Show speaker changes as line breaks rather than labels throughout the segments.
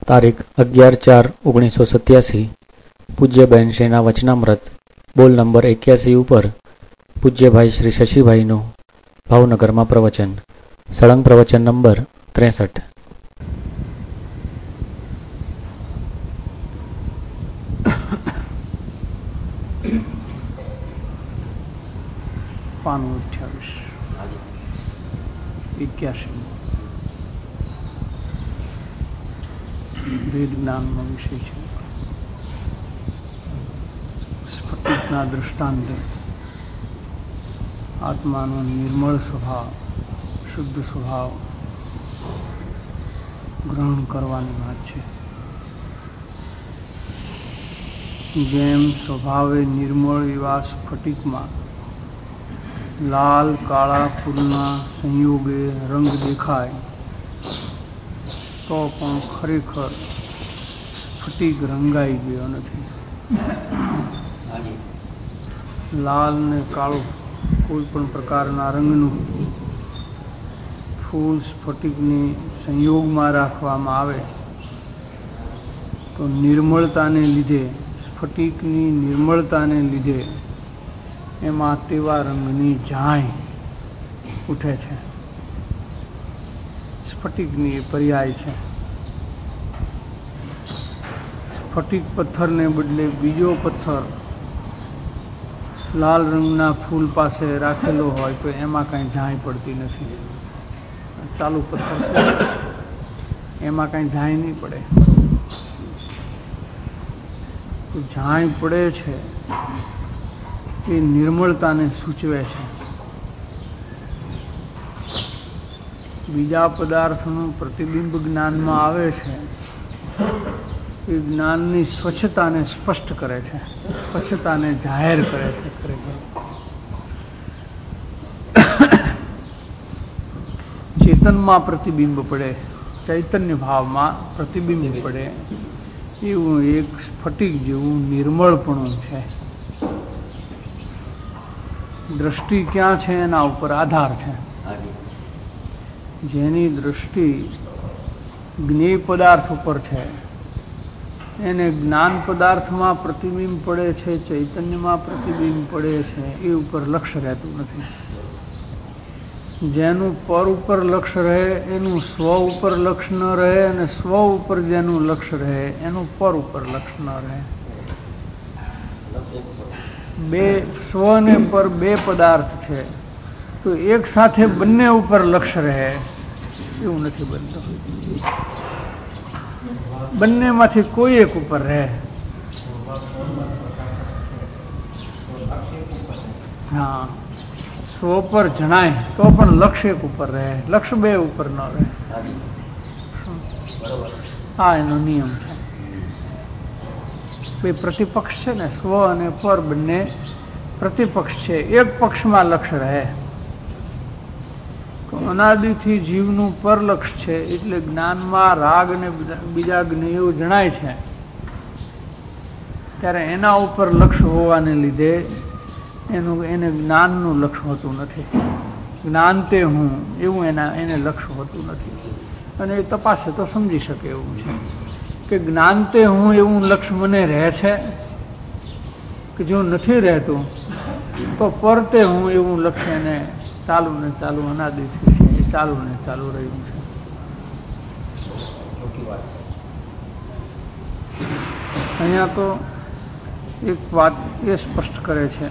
તારીખ 11/4/1987 પૂજ્ય બહેનશ્રીના વચનામૃત બોલ નંબર 81 ઉપર પૂજ્યભાઈ શ્રી શશીભાઈનું ભાવનગરમાં પ્રવચન. સળંગ પ્રવચન નંબર 63.
પાનું 81 વેદ જ્ઞાનનો વિષય છે. સ્ફટિકના દૃષ્ટાંતે આત્માનો નિર્મળ સ્વભાવ, શુદ્ધ સ્વભાવ ગ્રહણ કરવાની વાત છે. જેમ સ્વભાવે નિર્મળ એવા સ્ફટિકમાં લાલ કાળા ફૂલના સંયોગે રંગ દેખાય તો પણ ખરેખર સ્ફટિક રંગાઈ ગયો નથી. લાલ ને કાળું કોઈ પણ પ્રકારના રંગનું ફૂલ સ્ફટિકની સંયોગમાં રાખવામાં આવે તો નિર્મળતાને લીધે, સ્ફટિકની નિર્મળતાને લીધે એમાં તેવા રંગની ઝાંય ઉઠે છે. સ્ફટિકની પર્યાય છે. સ્ફટિક પથ્થરને બદલે બીજો પથ્થર લાલ રંગના ફૂલ પાસે રાખેલો હોય તો એમાં કાંઈ ઝાંય પડતી નથી. ચાલુ પથ્થર છે એમાં કાંઈ ઝાંય નહીં પડે. ઝાંય પડે છે એ નિર્મળતાને સૂચવે છે. બીજા પદાર્થનું પ્રતિબિંબ જ્ઞાનમાં આવે છે એ જ્ઞાનની સ્વચ્છતાને સ્પષ્ટ કરે છે, સ્વચ્છતાને જાહેર કરે છે. ખરેખર ચેતનમાં પ્રતિબિંબ પડે, ચૈતન્ય ભાવમાં પ્રતિબિંબ પડે એવું એક સ્ફટિક જેવું નિર્મળપણું છે. દ્રષ્ટિ ક્યાં છે એના ઉપર આધાર છે. જેની દ્રષ્ટિ જ્ઞેય પદાર્થ ઉપર છે એને જ્ઞાન પદાર્થમાં પ્રતિબિંબ પડે છે, ચૈતન્યમાં પ્રતિબિંબ પડે છે, એ ઉપર લક્ષ્ય રહેતું નથી. જેનું પર ઉપર લક્ષ્ય રહે એનું સ્વ ઉપર લક્ષ્ય ન રહે, અને સ્વ ઉપર જેનું લક્ષ્ય રહે એનું પર ઉપર લક્ષ્ય ન રહે. બે સ્વ ને પર બે પદાર્થ છે તો એક સાથે બંને ઉપર લક્ષ્ય રહે એવું નથી બનતું. બંનેમાંથી કોઈ એક ઉપર રહે. હા, સ્વ પર જણાય તો પણ લક્ષ્ય એક ઉપર રહે, લક્ષ્ય બે ઉપર ન રહે. હા, એનો નિયમ છે. બે પ્રતિપક્ષ છે ને, સ્વ અને પર બંને પ્રતિપક્ષ છે. એક પક્ષમાં લક્ષ્ય રહે તો અનાદિથી જીવનું પર લક્ષ્ય છે એટલે જ્ઞાનમાં રાગ અને બીજા જ્ઞેયો જણાય છે ત્યારે એના ઉપર લક્ષ્ય હોવાને લીધે એને જ્ઞાનનું લક્ષ્ય હોતું નથી. જ્ઞાન તે હું એવું એને લક્ષ્ય હોતું નથી. અને એ તપાસે તો સમજી શકે એવું છે કે જ્ઞાન તે હું એવું લક્ષ્ય મને રહે છે કે જો નથી રહેતું તો પરતે હું એવું લક્ષ્ય એને ચાલુ ને ચાલુ અનાદિથી છે એ ચાલુ ને ચાલુ રહ્યું છે. અહીંયા તો એક વાત એ સ્પષ્ટ કરે છે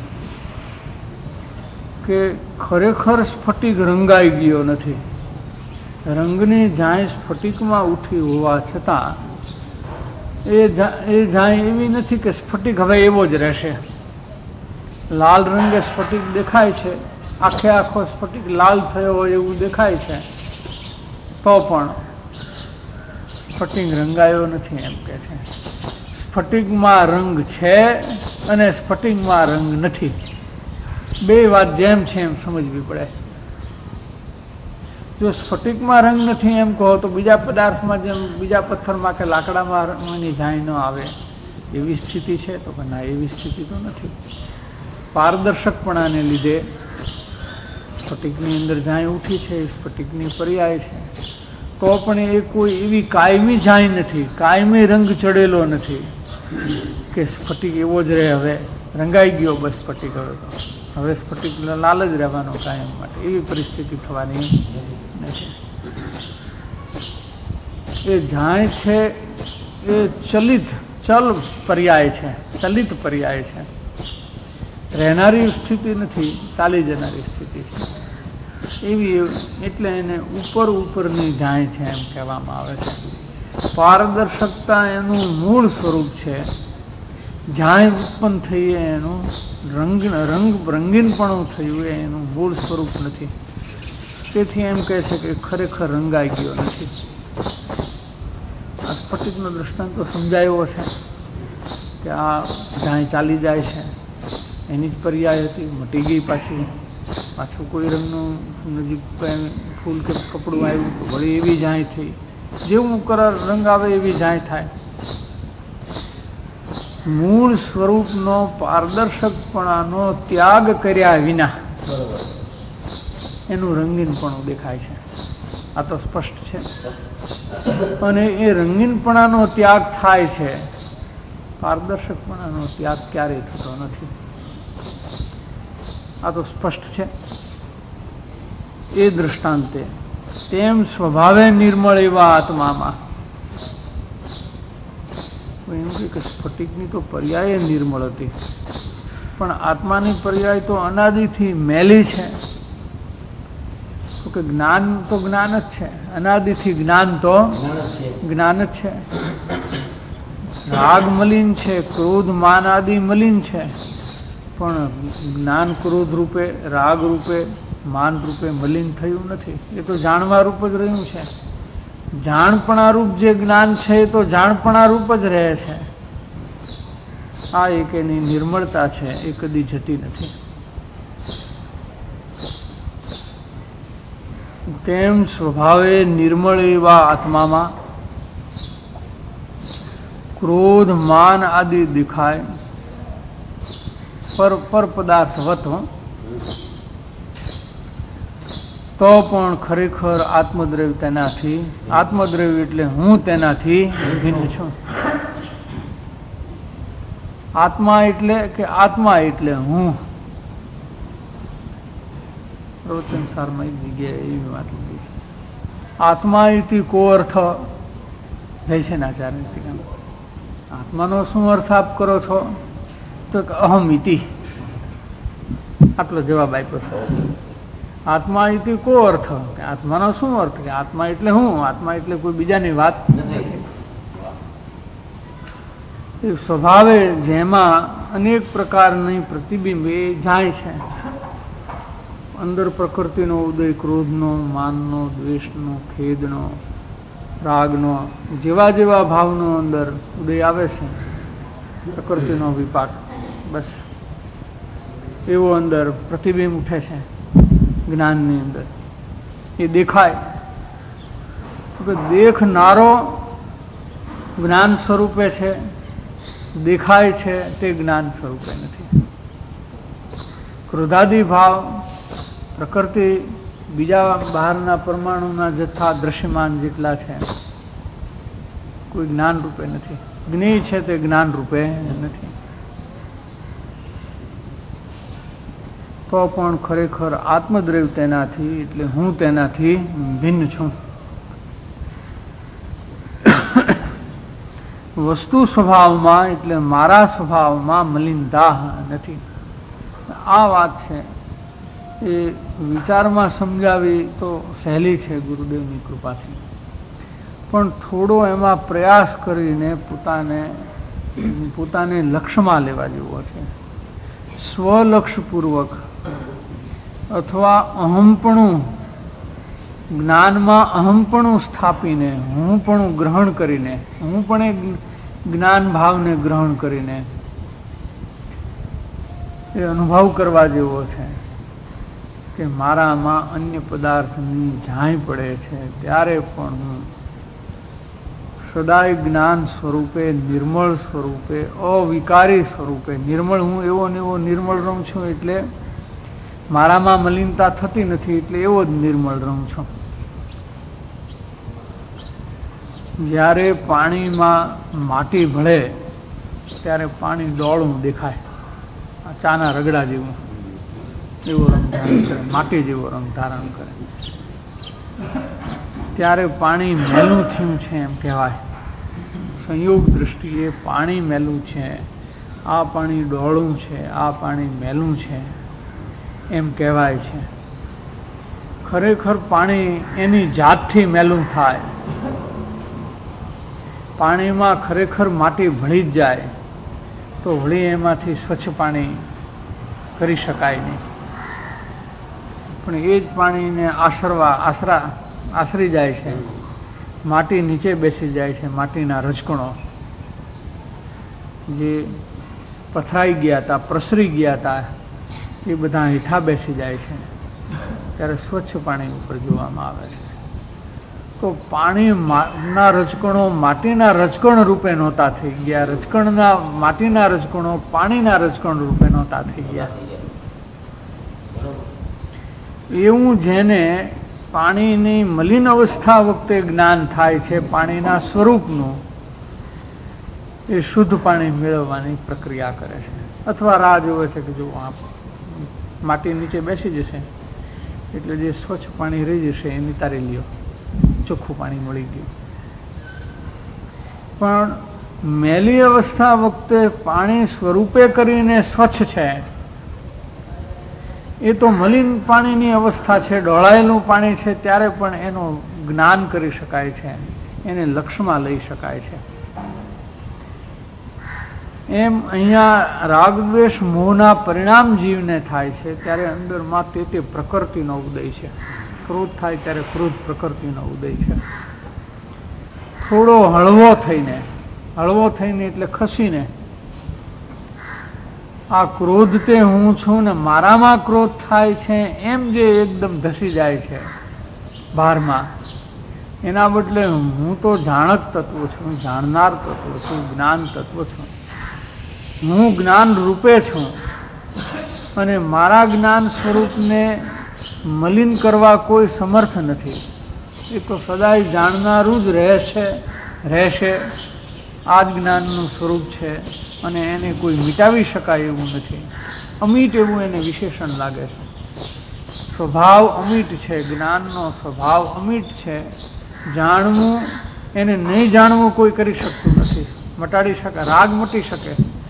કે ખરેખર સ્ફટિક રંગાઈ ગયો નથી. રંગની ઝાંય સ્ફટિકમાં ઉઠી હોવા છતાં એ ઝાંય એવી નથી કે સ્ફટિક હવે એવો જ રહેશે. લાલ રંગે સ્ફટિક દેખાય છે, આખે આખો સ્ફટિક લાલ થયો હોય એવું દેખાય છે તો પણ સ્ફટિક રંગાયો નથી એમ કે છે. સ્ફટિકમાં રંગ છે અને સ્ફટિકમાં રંગ નથી. બે વાત જેમ છે એમ સમજવી પડે. જો સ્ફટિકમાં રંગ નથી એમ કહો તો બીજા પદાર્થમાં જેમ બીજા પથ્થરમાં કે લાકડામાં રંગની ઝાંય ન આવે એવી સ્થિતિ છે તો કે ના, એવી સ્થિતિ તો નથી. પારદર્શકપણાને લીધે સ્ફટિકની અંદર ઝાંય ઉઠી છે, સ્ફટિકની પર્યાય છે, તો તો પણ એ કોઈ એવી કાયમી જાય નથી, કાયમી રંગ ચડેલો નથી કે સ્ફટિક એવો જ રહે. હવે રંગાઈ ગયો બસ સ્ફટિક, હવે સ્ફટિક લાલ જ રહેવાનો કાયમ માટે, એવી પરિસ્થિતિ થવાની નથી. એ જાય છે એ ચલ પર્યાય છે, ચલિત પર્યાય છે, રહેનારી સ્થિતિ નથી, ચાલી જનારી સ્થિતિ છે એવી. એટલે એને ઉપરની જાય છે એમ કહેવામાં આવે છે. પારદર્શકતા એનું મૂળ સ્વરૂપ છે, જાય ઉત્પન્ન થઈ એનું રંગીનપણું થયું એનું મૂળ સ્વરૂપ નથી. તેથી એમ કહે છે કે ખરેખર રંગાઈ ગયો નથી. આ સ્ફટિકનો દૃષ્ટાંત તો સમજાયો છે કે આ જાય ચાલી જાય છે, એની જ પર્યાય હતી, મટી ગઈ પાછું કોઈ રંગનું નજીક ફૂલ કે કપડું આવ્યું તો વળી એવી જાય થઈ. જેવું રંગ આવે એવી જાય થાય. મૂળ સ્વરૂપનો પારદર્શકપણાનો ત્યાગ કર્યા વિના એનું રંગીનપણું દેખાય છે. આ તો સ્પષ્ટ છે. અને એ રંગીનપણાનો ત્યાગ થાય છે, પારદર્શકપણાનો ત્યાગ ક્યારેય થતો નથી. આ તો સ્પષ્ટ છે. એ દૃષ્ટાંતે તેમ સ્વભાવે નિર્મળ એવા આત્મામાં એમ કે સ્ફટિકની તો પર્યાય નિર્મળ હતી, પણ આત્માની પર્યાય તો અનાદિથી મેલી છે. કે જ્ઞાન તો જ્ઞાન જ છે, અનાદિથી જ્ઞાન તો જ્ઞાન જ છે. રાગ મલિન છે, ક્રોધ માન આદિ મલિન છે, પણ જ્ઞાન ક્રોધ રૂપે, રાગ રૂપે, માન રૂપે મલિન થયું નથી. એ તો જાણવા રૂપ જ રહ્યું છે. જાણપણા રૂપ જે જ્ઞાન છે એ તો જાણપણા રૂપ જ રહે છે. આ એક એની નિર્મળતા છે, એ કદી જતી નથી. તેમ સ્વભાવે નિર્મળ એવા આત્મામાં ક્રોધ માન આદિ દેખાય પર પદાર્થ વતો તો પણ ખરેખર આત્મદ્રવ્ય તેનાથી, આત્મદ્રવ્ય એટલે હું તેનાથી ભિન્ન છું. આત્મા એટલે કે આત્મા એટલે હું. પ્રવચન સારમાં એક જગ્યાએ એવી વાત લીધી. આત્મા ઇતિ કો અર્થ જય છે આચાર્ય. આત્માનો શું અર્થ આપ કરો છો? તો અહમ ઇતિ, આટલો જવાબ આપ્યો છે. આત્મા ઇતિ કો અર્થ, કે આત્માનો શું અર્થ? કે આત્મા એટલે હું, આત્મા એટલે કોઈ બીજાની વાત નથી. એ સ્વભાવે જેમાં અનેક પ્રકારની પ્રતિબિંબ એ જાય છે. અંદર પ્રકૃતિનો ઉદય, ક્રોધનો, માનનો, દ્વેષનો, ખેદનો, રાગનો, જેવા જેવા ભાવનો અંદર ઉદય આવે છે, પ્રકૃતિનો વિપાક, બસ એવો અંદર પ્રતિબિંબ ઉઠે છે જ્ઞાનની અંદર. એ દેખાય તો દેખનારો જ્ઞાન સ્વરૂપે છે, દેખાય છે તે જ્ઞાન સ્વરૂપે નથી. ક્રોધાદિ ભાવ, પ્રકૃતિ, બીજા બહારના પરમાણુના જથ્થા દ્રશ્યમાન જેટલા છે, કોઈ જ્ઞાન રૂપે નથી. જ્ઞેય છે તે જ્ઞાન રૂપે નથી. તો પણ ખરેખર આત્મદ્રવ્ય તેનાથી એટલે હું તેનાથી ભિન્ન છું. વસ્તુ સ્વભાવમાં એટલે મારા સ્વભાવમાં મલિનતા નથી. આ વાત છે એ વિચારમાં સમજાવી તો સહેલી છે ગુરુદેવની કૃપાથી, પણ થોડો એમાં પ્રયાસ કરીને પોતાને લક્ષ્યમાં લેવા જેવો છે. સ્વલક્ષપૂર્વક અથવા અહમપણું, જ્ઞાનમાં અહમપણું સ્થાપીને, હુંપણું ગ્રહણ કરીને, હું પણ જ્ઞાન ભાવને ગ્રહણ કરીને એ અનુભવ કરવા જેવો છે કે મારામાં અન્ય પદાર્થની ઝાંય પડે છે, ત્યારે પણ હું સદાય જ્ઞાન સ્વરૂપે, નિર્મળ સ્વરૂપે, અવિકારી સ્વરૂપે, નિર્મળ હું એવો ને એવો નિર્મળ રહું છું. એટલે મારામાં મલિનતા થતી નથી, એટલે એવો જ નિર્મળ રહું છું. જ્યારે પાણીમાં માટી ભળે ત્યારે પાણી ડોળું દેખાય, ચાના રગડા જેવું, એવો રંગ ધારણ કરે, માટી જેવો રંગ ધારણ કરે. ત્યારે પાણી મેલું થયું છે એમ કહેવાય. સંયોગ દૃષ્ટિએ પાણી મેલું છે, આ પાણી ડોળું છે, આ પાણી મેલું છે એમ કહેવાય છે. ખરેખર પાણી એની જાતથી મેલું થાય. પાણીમાં ખરેખર માટી ભળી જ જાય તો વળી એમાંથી સ્વચ્છ પાણી કરી શકાય નહીં. પણ એ જ પાણીને આશરી જાય છે, માટી નીચે બેસી જાય છે. માટીના રજકણો જે પથરાઈ ગયા હતા, પ્રસરી ગયા હતા, એ બધા હેઠા બેસી જાય છે. ત્યારે સ્વચ્છ પાણી ઉપર જોવામાં આવે છે. તો પાણીના રજકણો માટીના રજકણ રૂપે નહોતા થઈ ગયા, માટીના રજકણો પાણીના રજકણ રૂપે નહોતા થઈ ગયા. એવું જેને પાણીની મલિન અવસ્થા વખતે જ્ઞાન થાય છે પાણીના સ્વરૂપનું, એ શુદ્ધ પાણી મેળવવાની પ્રક્રિયા કરે છે. અથવા રાહ જોવે છે કે જો માટી નીચે બેસી જશે એટલે જે સ્વચ્છ પાણી રહી જશે એ નિતારી લ્યો, ચોખ્ખું પાણી મળી ગયું. પણ મેલી અવસ્થા વખતે પાણી સ્વરૂપે કરીને સ્વચ્છ છે, એ તો મલિન પાણીની અવસ્થા છે, ડોળાયેલું પાણી છે, ત્યારે પણ એનું જ્ઞાન કરી શકાય છે, એને લક્ષમાં લઈ શકાય છે. એમ અહીંયા રાગદ્વેષ મોહના પરિણામ જીવને થાય છે ત્યારે અંદરમાં તે પ્રકૃતિનો ઉદય છે. ક્રોધ થાય ત્યારે ક્રોધ પ્રકૃતિનો ઉદય છે. થોડો હળવો થઈને એટલે ખસીને આ ક્રોધ તે હું છું ને મારામાં ક્રોધ થાય છે એમ જે એકદમ ધસી જાય છે બહારમાં, એના બદલે હું તો જાણક તત્વ છું, જાણનાર તત્વ છું, જ્ઞાન તત્વ છું, હું જ્ઞાન રૂપે છું અને મારા જ્ઞાન સ્વરૂપને મલિન કરવા કોઈ સમર્થ નથી. એ તો સદાય જાણનારું જ રહેશે. આ જ જ્ઞાનનું સ્વરૂપ છે અને એને કોઈ મિટાવી શકાય એવું નથી. અમિટ એવું એને વિશેષણ લાગે છે. સ્વભાવ અમિટ છે, જ્ઞાનનો સ્વભાવ અમિટ છે. જાણવું એને નહીં જાણવું કોઈ કરી શકતું નથી. મટાડી શકે, રાગ મટી શકે,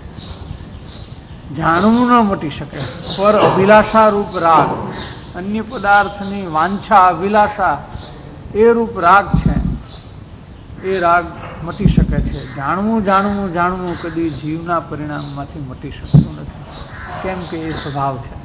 જાણવું ન મટી શકે. પર અભિલાષા રૂપ રાગ, અન્ય પદાર્થની વાંછા અભિલાષા એ રૂપ રાગ છે. એ રાગ મટી શકે છે. જાણવું કદી જીવના પરિણામમાંથી મટી શકતું નથી, કેમ કે એ સ્વભાવ છે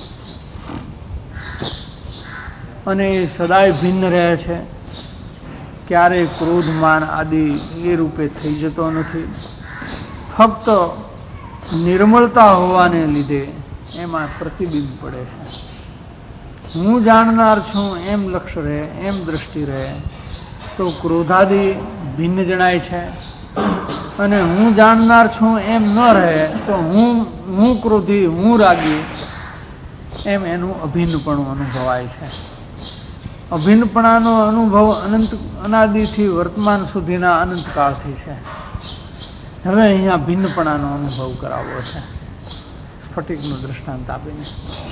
અને એ સદાય ભિન્ન રહે છે. ક્યારેય ક્રોધમાન આદિ એ રૂપે થઈ જતો નથી. ફક્ત નિર્મળતા હોવાને લીધે એમાં પ્રતિબિંબ પડે છે. હું જાણનાર છું એમ લક્ષ્ય રહે, એમ દ્રષ્ટિ રહે તો ક્રોધાદિ ભિન્ન જણાય છે. અને હું જાણનાર છું એમ ન રહે તો હું ક્રોધી, હું રાગી એમ એનું અભિન્નપણું અનુભવાય છે. અભિન્નપણાનો અનુભવ અનાદિથી વર્તમાન સુધીના અનંતકાળથી છે. હવે અહીંયા ભિન્નપણાનો અનુભવ કરાવવો છે સ્ફટિકનું દ્રષ્ટાંત આપીને.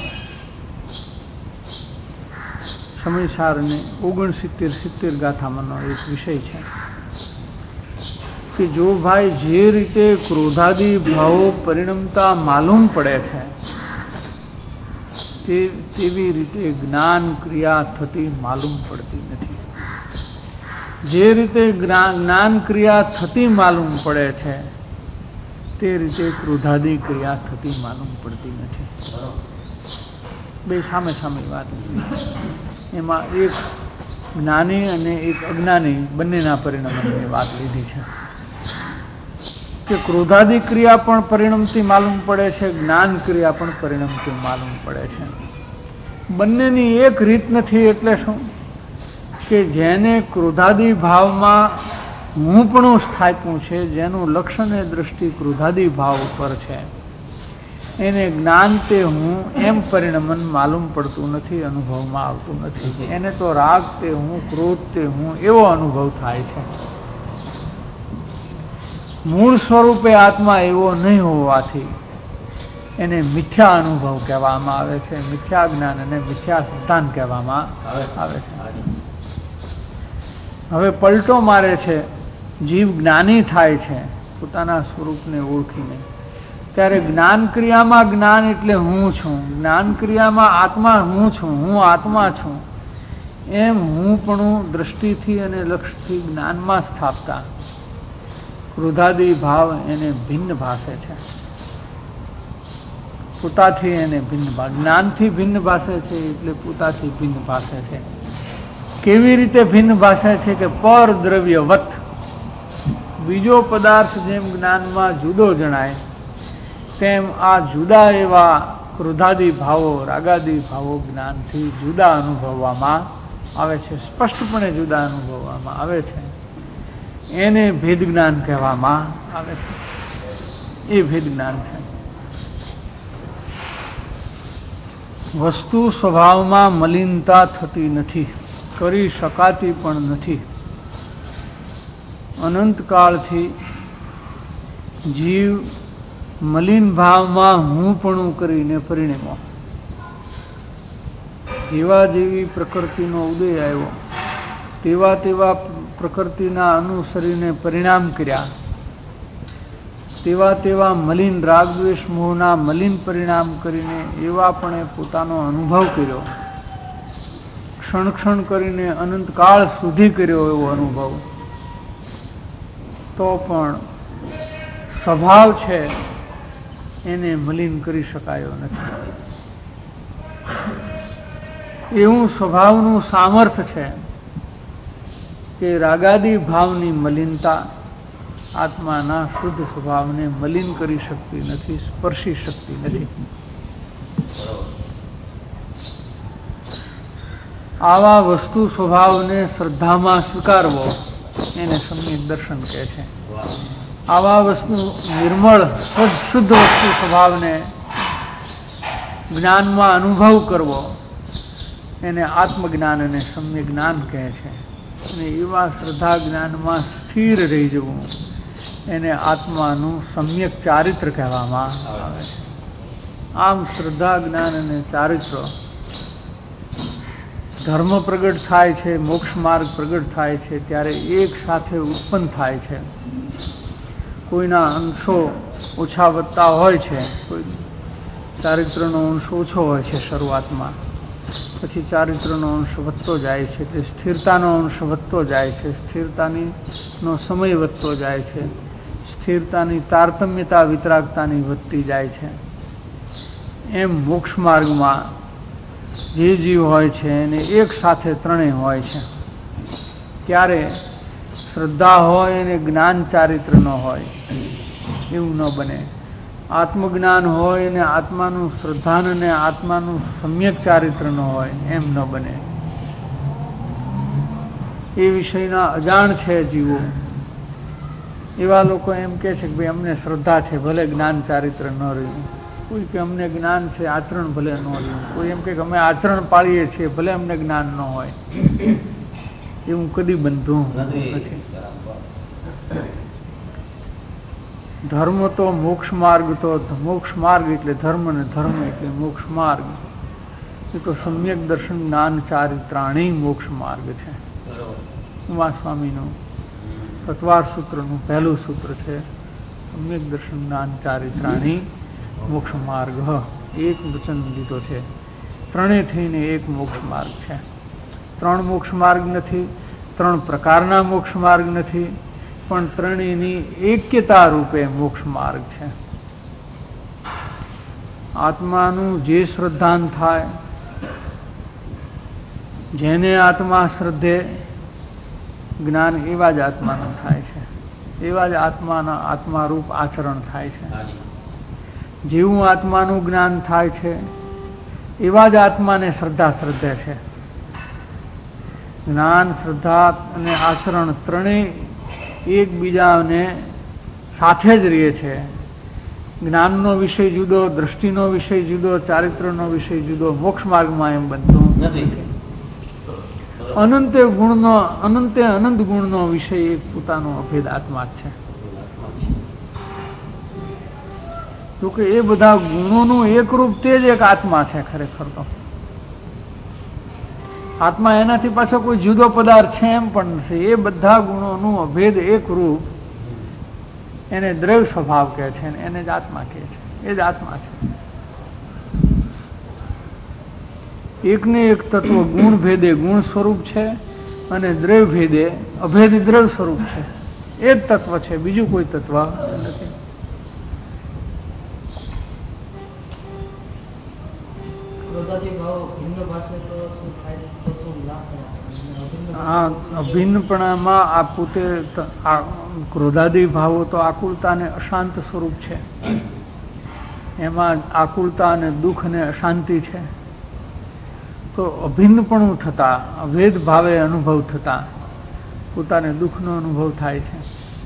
સમયસારની 69-70 ગાથામાંનો એક વિષય છે કે જો ભાઈ જે રીતે ક્રોધાદિ ભાવો પરિણમતા માલુમ પડે છે તેવી રીતે જ્ઞાન ક્રિયા થતી માલુમ પડતી નથી. જે રીતે જ્ઞાન ક્રિયા થતી માલુમ પડે છે તે રીતે ક્રોધાદિ ક્રિયા થતી માલુમ પડતી નથી. બે સામે વાત. એમાં એક જ્ઞાની અને એક અજ્ઞાની બંનેના પરિણામની વાત લીધી છે કે ક્રોધાદિ ક્રિયા પણ પરિણમતી માલુમ પડે છે, જ્ઞાન ક્રિયા પણ પરિણમતી માલુમ પડે છે. બંનેની એક રીત નથી. એટલે શું કે જેને ક્રોધાદિ ભાવમાં હું પણ સ્થાપ્યું છે, જેનું લક્ષ્ય ને દ્રષ્ટિ ક્રોધાદિ ભાવ ઉપર છે, એને જ્ઞાન તે હું એમ પરિણમન માલુમ પડતું નથી, અનુભવમાં આવતું નથી. એને તો રાગ તે હું, ક્રોધ તે હું એવો અનુભવ થાય છે. મૂળ સ્વરૂપે આત્મા એવો નહીં હોવાથી એને મિથ્યા અનુભવ કહેવામાં આવે છે, મિથ્યા જ્ઞાન અને મિથ્યા સિદ્ધાંત કહેવામાં આવે છે. હવે પલટો મારે છે, જીવ જ્ઞાની થાય છે પોતાના સ્વરૂપને ઓળખીને, ત્યારે જ્ઞાન ક્રિયામાં જ્ઞાન એટલે હું છું, જ્ઞાન ક્રિયામાં આત્મા હું છું, હું આત્મા છું, એમ હું પણ દ્રષ્ટિથી અને લક્ષ્યથી જ્ઞાનમાં સ્થાપતા ક્રોધાદી ભાવ એને ભિન્ન ભાષે છે. પોતાથી એને ભિન્ન જ્ઞાનથી ભિન્ન ભાષે છે એટલે પોતાથી ભિન્ન ભાષે છે. કેવી રીતે ભિન્ન ભાષે છે કે પર દ્રવ્યવત, બીજો પદાર્થ જેમ જ્ઞાનમાં જુદો જણાય તેમ આ જુદા એવા ક્રોધાદી ભાવો રાગાદી ભાવો જ્ઞાનથી જુદા અનુભવવામાં આવે છે, સ્પષ્ટપણે જુદા અનુભવવામાં આવે છે. એને ભેદ જ્ઞાન કહેવામાં આવે છે. એ ભેદ જ્ઞાન છે. વસ્તુ સ્વભાવમાં મલિનતા થતી નથી, કરી શકાતી પણ નથી. અનંતકાળથી જીવ મલિન ભાવમાં હું પણ કરીને પરિણમ્યો. જેવા જેવી પ્રકૃતિનો ઉદય આવ્યો તેવા તેવા પ્રકૃતિના અનુસરીને પરિણામ કર્યા, તેવા તેવા મલિન રાગ દ્વેષ મોહના મલિન પરિણામ કરીને એવા પણ પોતાનો અનુભવ કર્યો, ક્ષણ ક્ષણ કરીને અનંતકાળ સુધી કર્યો એવો અનુભવ. તો પણ સ્વભાવ છે એને મલિન કરી શકાયો નથી. એવું સ્વભાવનું સામર્થ્ય છે કે રાગાદી ભાવની મલિનતા આત્માના શુદ્ધ સ્વભાવને મલિન કરી શકતી નથી, સ્પર્શી શકતી નથી. આવા વસ્તુ સ્વભાવને શ્રદ્ધામાં સ્વીકારવો એને સમ્યક દર્શન કહે છે. આવા વસ્તુ નિર્મળ શુદ્ધ વસ્તુ સ્વભાવને જ્ઞાનમાં અનુભવ કરવો એને આત્મજ્ઞાન અને સમ્યક જ્ઞાન કહે છે. અને એવા શ્રદ્ધા જ્ઞાનમાં સ્થિર રહી જવું એને આત્માનું સમ્યક ચારિત્ર કહેવામાં આવે છે. આમ શ્રદ્ધા જ્ઞાન અને ચારિત્ર ધર્મ પ્રગટ થાય છે, મોક્ષ માર્ગ પ્રગટ થાય છે ત્યારે એક સાથે ઉત્પન્ન થાય છે. કોઈના અંશો ઓછા વધતા હોય છે, કોઈ ચારિત્રનો અંશ ઓછો હોય છે શરૂઆતમાં, પછી ચારિત્રનો અંશ વધતો જાય છે, એટલે સ્થિરતાનો અંશ વધતો જાય છે, સ્થિરતાનો સમય વધતો જાય છે, સ્થિરતાની તારતમ્યતા વિતરાગતાની વધતી જાય છે. એમ મોક્ષ માર્ગમાં જે જીવ હોય છે એને એક સાથે ત્રણેય હોય છે. ત્યારે શ્રદ્ધા હોય અને જ્ઞાન ચારિત્ર ન હોય એવું ન બને. આત્મજ્ઞાન હોય અને આત્માનું શ્રદ્ધાન અને આત્માનું સમ્યક ચારિત્ર ન હોય એમ ન બને. એ વિષયના અજાણ છે જીવો. એવા લોકો એમ કહે છે કે ભાઈ અમને શ્રદ્ધા છે, ભલે જ્ઞાન ચારિત્ર ન રહ્યું. કોઈ કે અમને જ્ઞાન છે, આચરણ ભલે ન રહ્યું. કોઈ એમ કે અમે આચરણ પાળીએ છીએ, ભલે અમને જ્ઞાન ન હોય. એવું કદી બનતું નથી. ધર્મ તો મોક્ષ માર્ગ, તો મોક્ષ માર્ગ એટલે ધર્મ ને ધર્મ એટલે મોક્ષ માર્ગ. એ તો સમ્યક દર્શન જ્ઞાન ચારિત્રાણી મોક્ષ માર્ગ છે. ઉમા સ્વામીનું તત્વાર સૂત્રનું પહેલું સૂત્ર છે સમ્યક દર્શન જ્ઞાન ચારિત્રાણી મોક્ષ માર્ગ. એક વચન દીધો છે. ત્રણે થઈને એક મોક્ષ માર્ગ છે. ત્રણ મોક્ષ માર્ગ નથી, ત્રણ પ્રકારના મોક્ષ માર્ગ નથી, પણ ત્રણેયની એક્યતા રૂપે મોક્ષ માર્ગ છે. આત્માનું જે શ્રદ્ધાન થાય, જેને આત્મા શ્રદ્ધે જ્ઞાન એવા જ આત્માનું થાય છે, એવા જ આત્માના આત્મારૂપ આચરણ થાય છે. જેવું આત્માનું જ્ઞાન થાય છે એવા જ આત્માને શ્રદ્ધા શ્રદ્ધે છે. જ્ઞાન, શ્રદ્ધા અને આચરણ ત્રણેય એકબીજાને સાથે જ રહે છે. જ્ઞાનનો વિષય જુદો, દ્રષ્ટિનો વિષય જુદો, ચારિત્રનો વિષય જુદો. મોક્ષ માર્ગમાં એમ બનતું નથી. અનંતે અનંત ગુણનો વિષય એક પોતાનો અભેદ આત્મા જ છે. તો કે એ બધા ગુણોનું એક રૂપ તે જ એક આત્મા છે. ખરેખર તો આત્મા એનાથી પાછો કોઈ જુદો પદાર્થ છે એમ પણ નથી. એ બધા ગુણોનું અભેદ એક રૂપ એને દ્રવ્ય સ્વભાવ કહે છે, એને જ આત્મા કહે છે. એ જ આત્મા છે. એકને એક તત્વ ગુણ ભેદે ગુણ સ્વરૂપ છે અને દ્રવ્ય ભેદે અભેદ દ્રવ્ય સ્વરૂપ છે. એ જ તત્વ છે, બીજું કોઈ તત્વ નથી. અભિન્નપણામાં આ પોતે ક્રોધાદી ભાવો તો આકુલતા અને અશાંત સ્વરૂપ છે. એમાં આકુલતા અને દુઃખ અને અશાંતિ છે. તો અભિન્નપણું થતા, અભેદ ભાવે અનુભવ થતા પોતાને દુઃખનો અનુભવ થાય છે,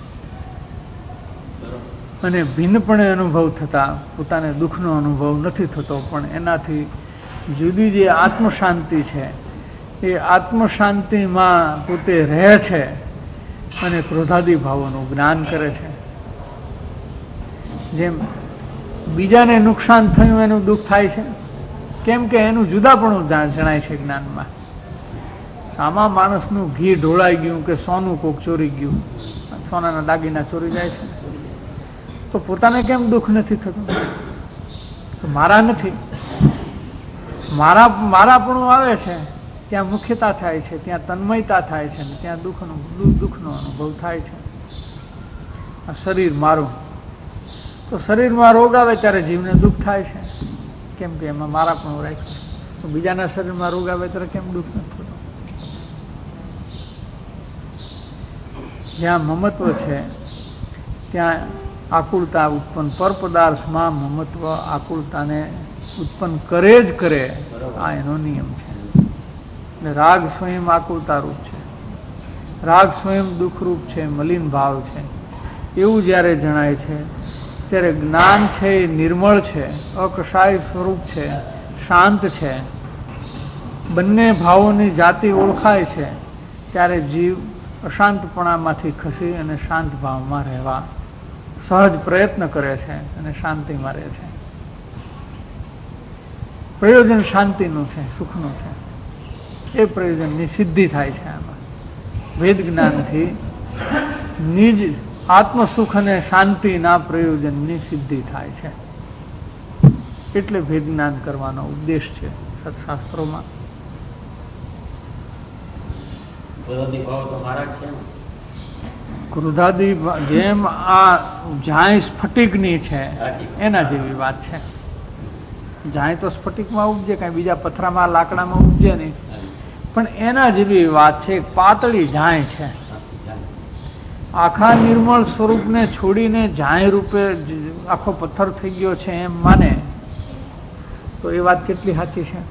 અને ભિન્નપણે અનુભવ થતા પોતાને દુઃખનો અનુભવ નથી થતો. પણ એનાથી જુદી જે આત્મશાંતિ છે એ આત્મશાંતિમાં પોતે રહે છે અને ક્રોધાદી ભાવોનું જ્ઞાન કરે છે. જેમ બીજાને નુકસાન થયું એનું દુઃખ થાય છે, કેમ કે એનું જુદાપણું જણાય છે જ્ઞાનમાં. સામા માણસનું ઘી ઢોળાઈ ગયું કે સોનું કોક ચોરી ગયું, સોનાના દાગીના ચોરી જાય છે, તો પોતાને કેમ દુઃખ નથી થતું? મારા નથી, મારાપણું આવે છે ત્યાં મુખ્યતા થાય છે, ત્યાં તન્મયતા થાય છે, ને ત્યાં દુઃખનો અનુભવ થાય છે. આ શરીર મારું, તો શરીરમાં રોગ આવે ત્યારે જીવને દુઃખ થાય છે, કેમ કે એમાં મારાપણું રાખ્યું. તો બીજાના શરીરમાં રોગ આવે ત્યારે કેમ દુઃખ નથી થતું? જ્યાં મમત્વ છે ત્યાં આકુલતા ઉત્પન્ન, પર પદાર્થમાં મમત્વ આકુલતાને ઉત્પન્ન કરે જ કરે. આ એનો નિયમ છે. રાગ સ્વયં આકુલતા રૂપ છે, રાગ સ્વયં દુઃખ રૂપ છે, મલિન ભાવ છે. એવું જ્યારે જણાય છે ત્યારે જ્ઞાન છે એ નિર્મળ છે, અકષાય સ્વરૂપ છે, શાંત છે. બંને ભાવોની જાતિ ઓળખાય છે ત્યારે જીવ અશાંતપણામાંથી ખસી અને શાંત ભાવમાં રહેવા સહજ પ્રયત્ન કરે છે અને શાંતિમાં રહે છે. પ્રયોજન શાંતિનું છે, સુખનું છે. એ પ્રયોજનની સિદ્ધિ થાય છે આમાં. વેદ જ્ઞાનથી નિજ આત્મ સુખ અને શાંતિના પ્રયોજનની સિદ્ધિ થાય છે. એટલે ભેદ જ્ઞાન કરવાનો ઉદ્દેશ છે સત્શાસ્ત્રોમાં. ક્રોધાદી જેમ આ જાય સ્ફટિકની છે એના જેવી વાત છે. જાય તો સ્ફટિકમાં ઉપજે, કઈ બીજા પથરામાં લાકડામાં ઉપજે નહીં, પણ એના જેવી વાત છે. પાતળી જાય છે. આખા નિર્મળ સ્વરૂપને છોડીને જાય રૂપે આખો પથ્થર થઈ ગયો છે એમ માને તો એ વાત કેટલી સાચી છે?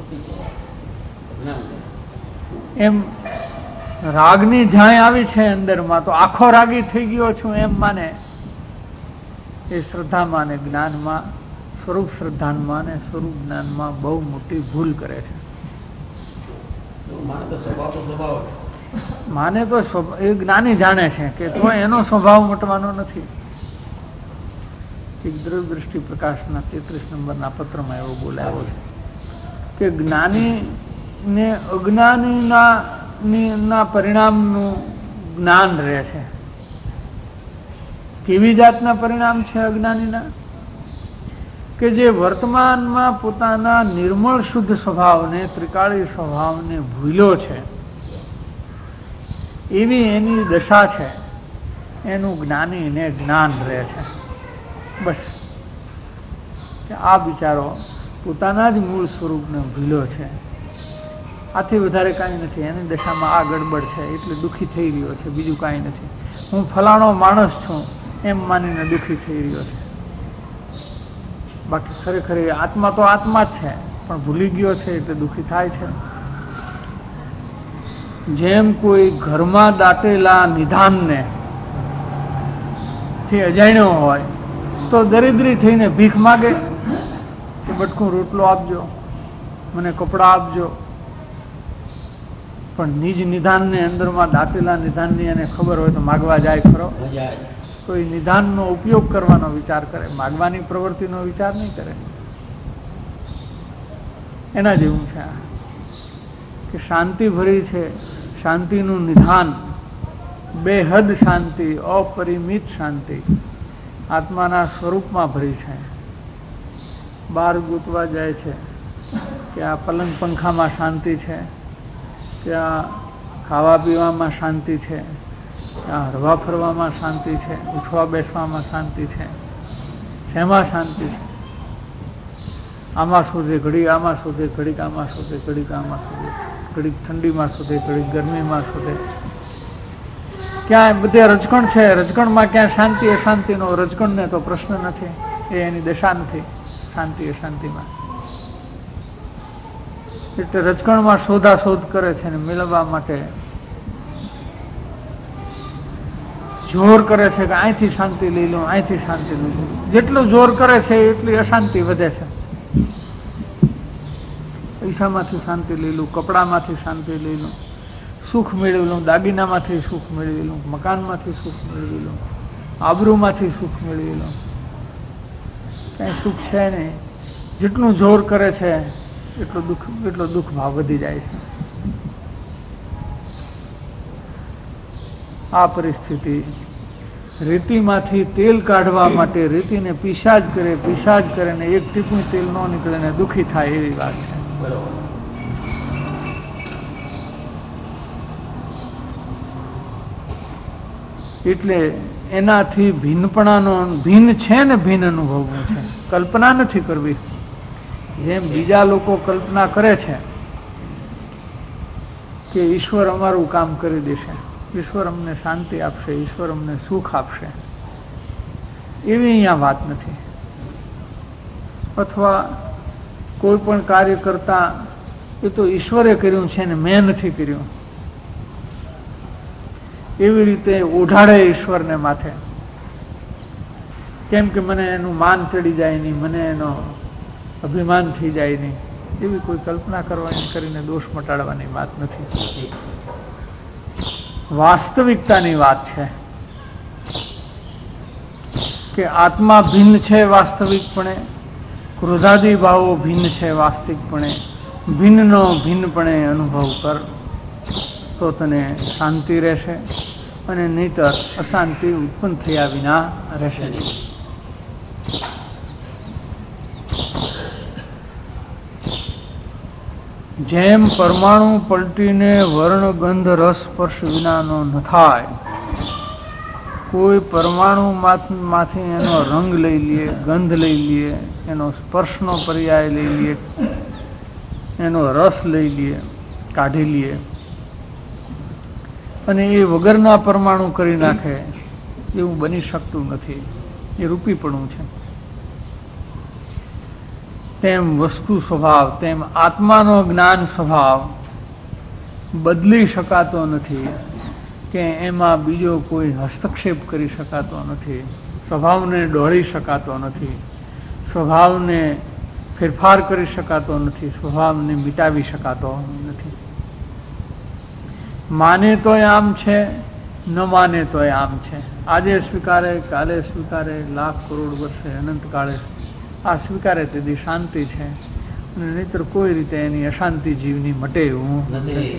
એમ રાગની જાય આવી છે અંદરમાં તો આખો રાગી થઈ ગયો છું એમ માને. એ શ્રદ્ધામાં ને જ્ઞાનમાં, સ્વરૂપ શ્રદ્ધામાં ને સ્વરૂપ જ્ઞાનમાં બહુ મોટી ભૂલ કરે છે. માને તો એ જ્ઞાની જાણે છે કે તો એનો સ્વભાવ મટવાનો નથી. એક દ્રવ્ય દ્રષ્ટિ પ્રકાશના 33 નંબરના પત્રમાં એવો બોલાયો છે કે જ્ઞાની ને અજ્ઞાનીના પરિણામનું જ્ઞાન રહે છે. કેવી જાતના પરિણામ છે અજ્ઞાનીના? કે જે વર્તમાનમાં પોતાના નિર્મળ શુદ્ધ સ્વભાવને, ત્રિકાળી સ્વભાવને ભૂલ્યો છે એવી એની દશા છે. એનું જ્ઞાનીને જ્ઞાન રહે છે. બસ કે આ બિચારો પોતાના જ મૂળ સ્વરૂપને ભૂલ્યો છે, આથી વધારે કાંઈ નથી. એની દશામાં આ ગડબડ છે એટલે દુઃખી થઈ રહ્યો છે, બીજું કાંઈ નથી. હું ફલાણો માણસ છું એમ માનીને દુઃખી થઈ રહ્યો છે. બાકી ખરેખર આત્મા તો આત્મા જ છે, પણ ભૂલી ગયો છે એટલે દુઃખી થાય છે. જેમ કોઈ ઘરમાં દાટેલા નિધાનને થી અજાણ્યો હોય તો દરિદ્રી થઈને ભીખ માગે કે બટકું રોટલો આપજો, મને કપડા આપજો. પણ નિજ નિધાનને અંદરમાં દાટેલા નિધાનની એને ખબર હોય તો માગવા જાય ખરો? કોઈ નિધાનનો ઉપયોગ કરવાનો વિચાર કરે, માગવાની પ્રવૃત્તિનો વિચાર નહીં કરે. એના જેવું છે આ કે શાંતિ ભરી છે, શાંતિનું નિધાન, બેહદ શાંતિ, અપરિમિત શાંતિ આત્માના સ્વરૂપમાં ભરી છે. બહાર ગૂંચવા જાય છે કે આ પલંગ પંખામાં શાંતિ છે, કે આ ખાવા પીવામાં શાંતિ છે, આ હરવા ફરવામાં શાંતિ છે, ઉઠવા બેસવામાં શાંતિ છે. શેમાં શાંતિ છે? આમાં શોધે, ઘડી આમાં શોધે, ઘડીક આમાં શોધે, ઘડીક આમાં શોધે, ઘડીક ઠંડીમાં શોધે, ઘડીક ગરમીમાં શોધે. ક્યાં બધે રજકણ છે, રજકણમાં ક્યાં શાંતિ અશાંતિનો? રજકણને તો પ્રશ્ન નથી, એ એની દશા નથી શાંતિ અશાંતિમાં. એટલે રજકણમાં શોધાશોધ કરે છે ને મેળવવા માટે જોર કરે છે કે અહીંથી શાંતિ લઈ લો, અહીંથી શાંતિ લઈ લો. જેટલું જોર કરે છે એટલી અશાંતિ વધે છે. પૈસામાંથી શાંતિ લઈ લઉં, કપડામાંથી શાંતિ લઈ લઉં, સુખ મેળવી લઉં, દાગીનામાંથી સુખ મેળવી લઉં, મકાનમાંથી સુખ મેળવી લઉં, આબરૂમાંથી સુખ મેળવી લઉં. કઈ સુખ છે નહીં. જેટલું જોર કરે છે એટલો દુઃખ ભાવ વધી જાય છે. આ પરિસ્થિતિ રેતીમાંથી તેલ કાઢવા માટે રેતીને પીસાજ કરે ને એક ટીપું તેલ ન નીકળે ને દુઃખી થાય એવી વાત છે. એટલે એનાથી ભિન્નપણાનો ભિન્ન છે ને ભિન્ન અનુભવવું છે, કલ્પના નથી કરવી. જેમ બીજા લોકો કલ્પના કરે છે કે ઈશ્વર અમારું કામ કરી દેશે, ઈશ્વર અમને શાંતિ આપશે, ઈશ્વર અમને સુખ આપશે, એવી અહીંયા વાત નથી. અથવા કોઈ પણ કાર્ય કરતા એ તો ઈશ્વરે કર્યું છે ને મેં નથી કર્યું, એવી રીતે ઓઢાડે ઈશ્વરને માથે. કેમ કે મને એનું માન ચડી જાય નહીં, મને એનો અભિમાન થઈ જાય નહીં, એવી કોઈ કલ્પના કરવાની કરીને દોષ મટાડવાની વાત નથી. વાસ્તવિકતાની વાત છે કે આત્મા ભિન્ન છે વાસ્તવિકપણે, ક્રોધાદી ભાવો ભિન્ન છે વાસ્તવિકપણે. ભિન્નનો ભિન્નપણે અનુભવ કર તો તને શાંતિ રહેશે, અને નહીતર અશાંતિ ઉત્પન્ન થયા વિના રહેશે. જેમ પરમાણુ પલટીને વર્ણ ગંધ રસ સ્પર્શ વિનાનો ન થાય, કોઈ પરમાણુ માંથી એનો રંગ લઈ લઈએ, ગંધ લઈ લઈએ, એનો સ્પર્શનો પર્યાય લઈ લઈએ, એનો રસ લઈ લઈએ, કાઢી લઈએ, અને એ વગરના પરમાણુ કરી નાખે, એવું બની શકતું નથી. એ રૂપીપણું છે. તેમ વસ્તુ સ્વભાવ, તેમ આત્માનો જ્ઞાન સ્વભાવ બદલી શકાતો નથી, કે એમાં બીજો કોઈ હસ્તક્ષેપ કરી શકાતો નથી, સ્વભાવને દોડી શકાતો નથી, સ્વભાવને ફેરફાર કરી શકાતો નથી, સ્વભાવને મિટાવી શકાતો નથી. માને તોય આમ છે, ન માને તોય આમ છે. આજે સ્વીકારે, કાલે સ્વીકારે, લાખ કરોડ વર્ષે અનંત કાળે આ સ્વીકારે તેથી શાંતિ છે, અને નહીતર કોઈ રીતે એની અશાંતિ જીવની મટે એવું નથી.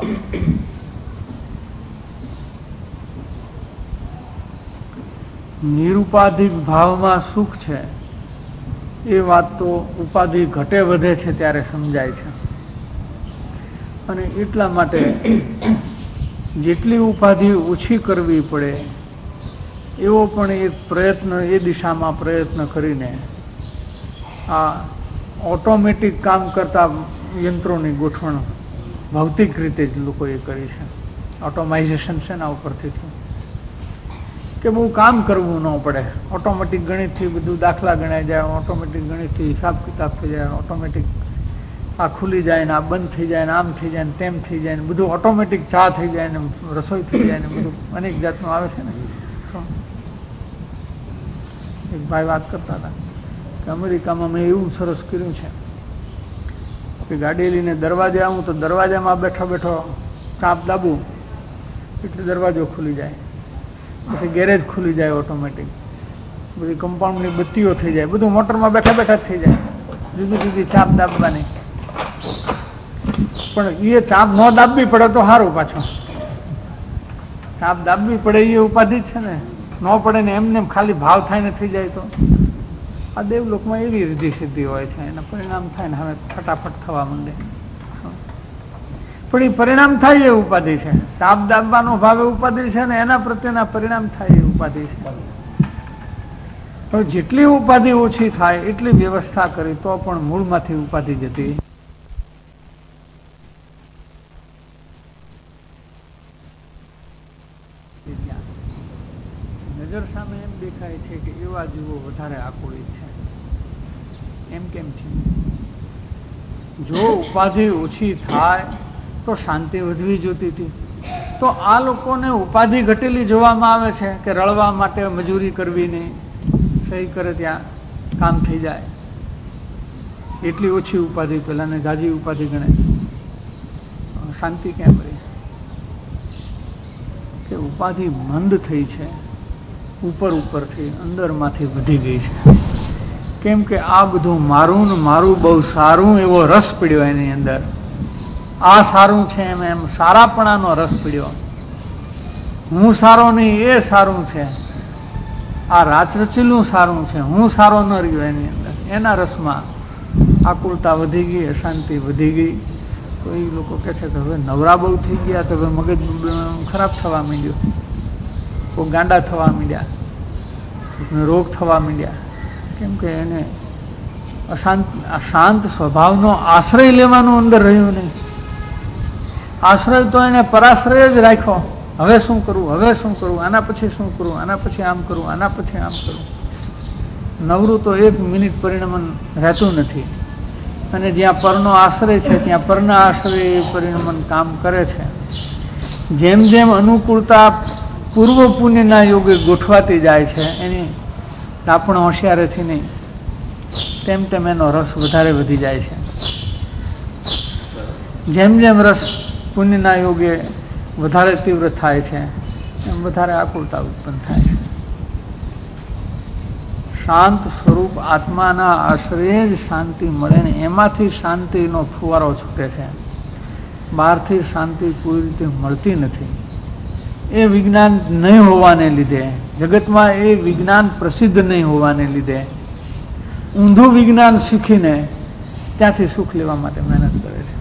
નિરુપાધિક ભાવમાં સુખ છે, એ વાત તો ઉપાધિ ઘટે વધે છે ત્યારે સમજાય છે. અને એટલા માટે જેટલી ઉપાધિ ઓછી કરવી પડે એવો પણ એક પ્રયત્ન, એ દિશામાં પ્રયત્ન કરીને આ ઓટોમેટિક કામ કરતા યંત્રોની ગોઠવણ ભૌતિક રીતે જ લોકોએ કરી છે. ઓટોમાઇઝેશન છે ને ઉપરથી કે બહુ કામ કરવું ન પડે, ઓટોમેટિક ગણિતથી બધું દાખલા ગણાઈ જાય, ઓટોમેટિક ગણિતથી હિસાબ કિતાબ થઈ જાય, ઓટોમેટિક આ ખુલી જાય ને આ બંધ થઈ જાય ને આમ થઈ જાય ને તેમ થઈ જાય ને બધું ઓટોમેટિક ચા થઈ જાય ને રસોઈ થઈ જાય ને બધું અનેક જાતનું આવે છે ને. એક ભાઈ વાત કરતા હતા કે અમેરિકામાં મેં એવું સરસ કર્યું છે કે ગાડી લઈને દરવાજે આવું તો દરવાજામાં બેઠો બેઠો ચાપ દાબું એટલે દરવાજો ખુલી જાય, પછી ગેરેજ ખુલી જાય ઓટોમેટિક, બધી કમ્પાઉન્ડની બત્તીઓ થઈ જાય, બધું મોટરમાં બેઠા બેઠા જ થઈ જાય, જુદી જુદી ચાપ દાબવાની. પણ એ ચાપ ન દાબવી પડે તો સારું, પાછો ચાપ દાબવી પડે એ ઉપાધિ છે ને, ન પડે ને એમને ખાલી ભાવ થાય ને થઈ જાય તો આ દેવલોકમાં એવી રીતિ સિદ્ધિ હોય છે, એના પરિણામ થાય ને હવે ફટાફટ થવા માંડે. પણ એ પરિણામ થાય એ ઉપાધિ છે, ચાપ દાબવાનો ભાવ એ ઉપાધિ છે ને એના પ્રત્યેના પરિણામ થાય એ ઉપાધિ છે. હવે જેટલી ઉપાધિ ઓછી થાય એટલી વ્યવસ્થા કરી તો પણ મૂળમાંથી ઉપાધિ જતી. નજર સામે એમ દેખાય છે કે એવા જીવો વધારે આકુળિત છે. એમ કેમ છે? જો ઉપાધિ ઓછી થાય તો શાંતિ વધવી જોતી હતી, તો આ લોકોને ઉપાધિ ઘટેલી જોવામાં આવે છે કે રળવા માટે મજૂરી કરવી નહીં, સહી કરે ત્યાં કામ થઈ જાય, એટલી ઓછી ઉપાધિ, પેલાને જાજી ઉપાધિ ગણે. શાંતિ કેમ રહી? કે ઉપાધિ મંદ થઈ છે, ઉપરથી અંદરમાંથી વધી ગઈ છે. કેમ કે આ બધું મારું ને મારું બહુ સારું એવો રસ પીડ્યો એની અંદર. આ સારું છે એમ સારાપણાનો રસ પીડ્યો. હું સારો નહીં એ સારું છે, આ રાચરચીલું સારું છે, હું સારો ન રહ્યો એની અંદર, એના રસમાં આકુળતા વધી ગઈ, અશાંતિ વધી ગઈ. તો એ લોકો કહે છે કે હવે નવરા બહુ થઈ ગયા, તો હવે મગજ ખરાબ થવા માંડ્યો, કોઈ ગાંડા થવા માંડ્યા, રોગ થવા માંડ્યા. કેમ કે એને શાંત સ્વભાવનો આશ્રય લેવાનું અંદર રહ્યું નહીં. આશ્રય તો એને પરાશ્રય જ રાખ્યો. હવે શું કરવું, હવે શું કરવું, આના પછી શું કરવું, આના પછી આમ કરવું, આના પછી આમ કરવું. નવરું તો એક મિનિટ પરિણમન રહેતું નથી. અને જ્યાં પરનો આશ્રય છે ત્યાં પરના આશ્રય પરિણમન કામ કરે છે. જેમ જેમ અનુકૂળતા પૂર્વ પુણ્યના યોગે ગોઠવાતી જાય છે, એની આપણે હોશિયારીથી નહીં, તેમ તેમ એનો રસ વધારે વધી જાય છે. જેમ જેમ રસ પુણ્યના યોગે વધારે તીવ્ર થાય છે એમ વધારે આકુળતા ઉત્પન્ન થાય છે. શાંત સ્વરૂપ આત્માના આશ્રય જ શાંતિ મળે ને એમાંથી શાંતિનો ફુવારો છૂટે છે. બહારથી શાંતિ કોઈ રીતે મળતી નથી. એ વિજ્ઞાન નહીં હોવાને લીધે, જગતમાં એ વિજ્ઞાન પ્રસિદ્ધ નહીં હોવાને લીધે ઊંધું વિજ્ઞાન શીખીને ત્યાંથી સુખ લેવા માટે મહેનત કરે છે.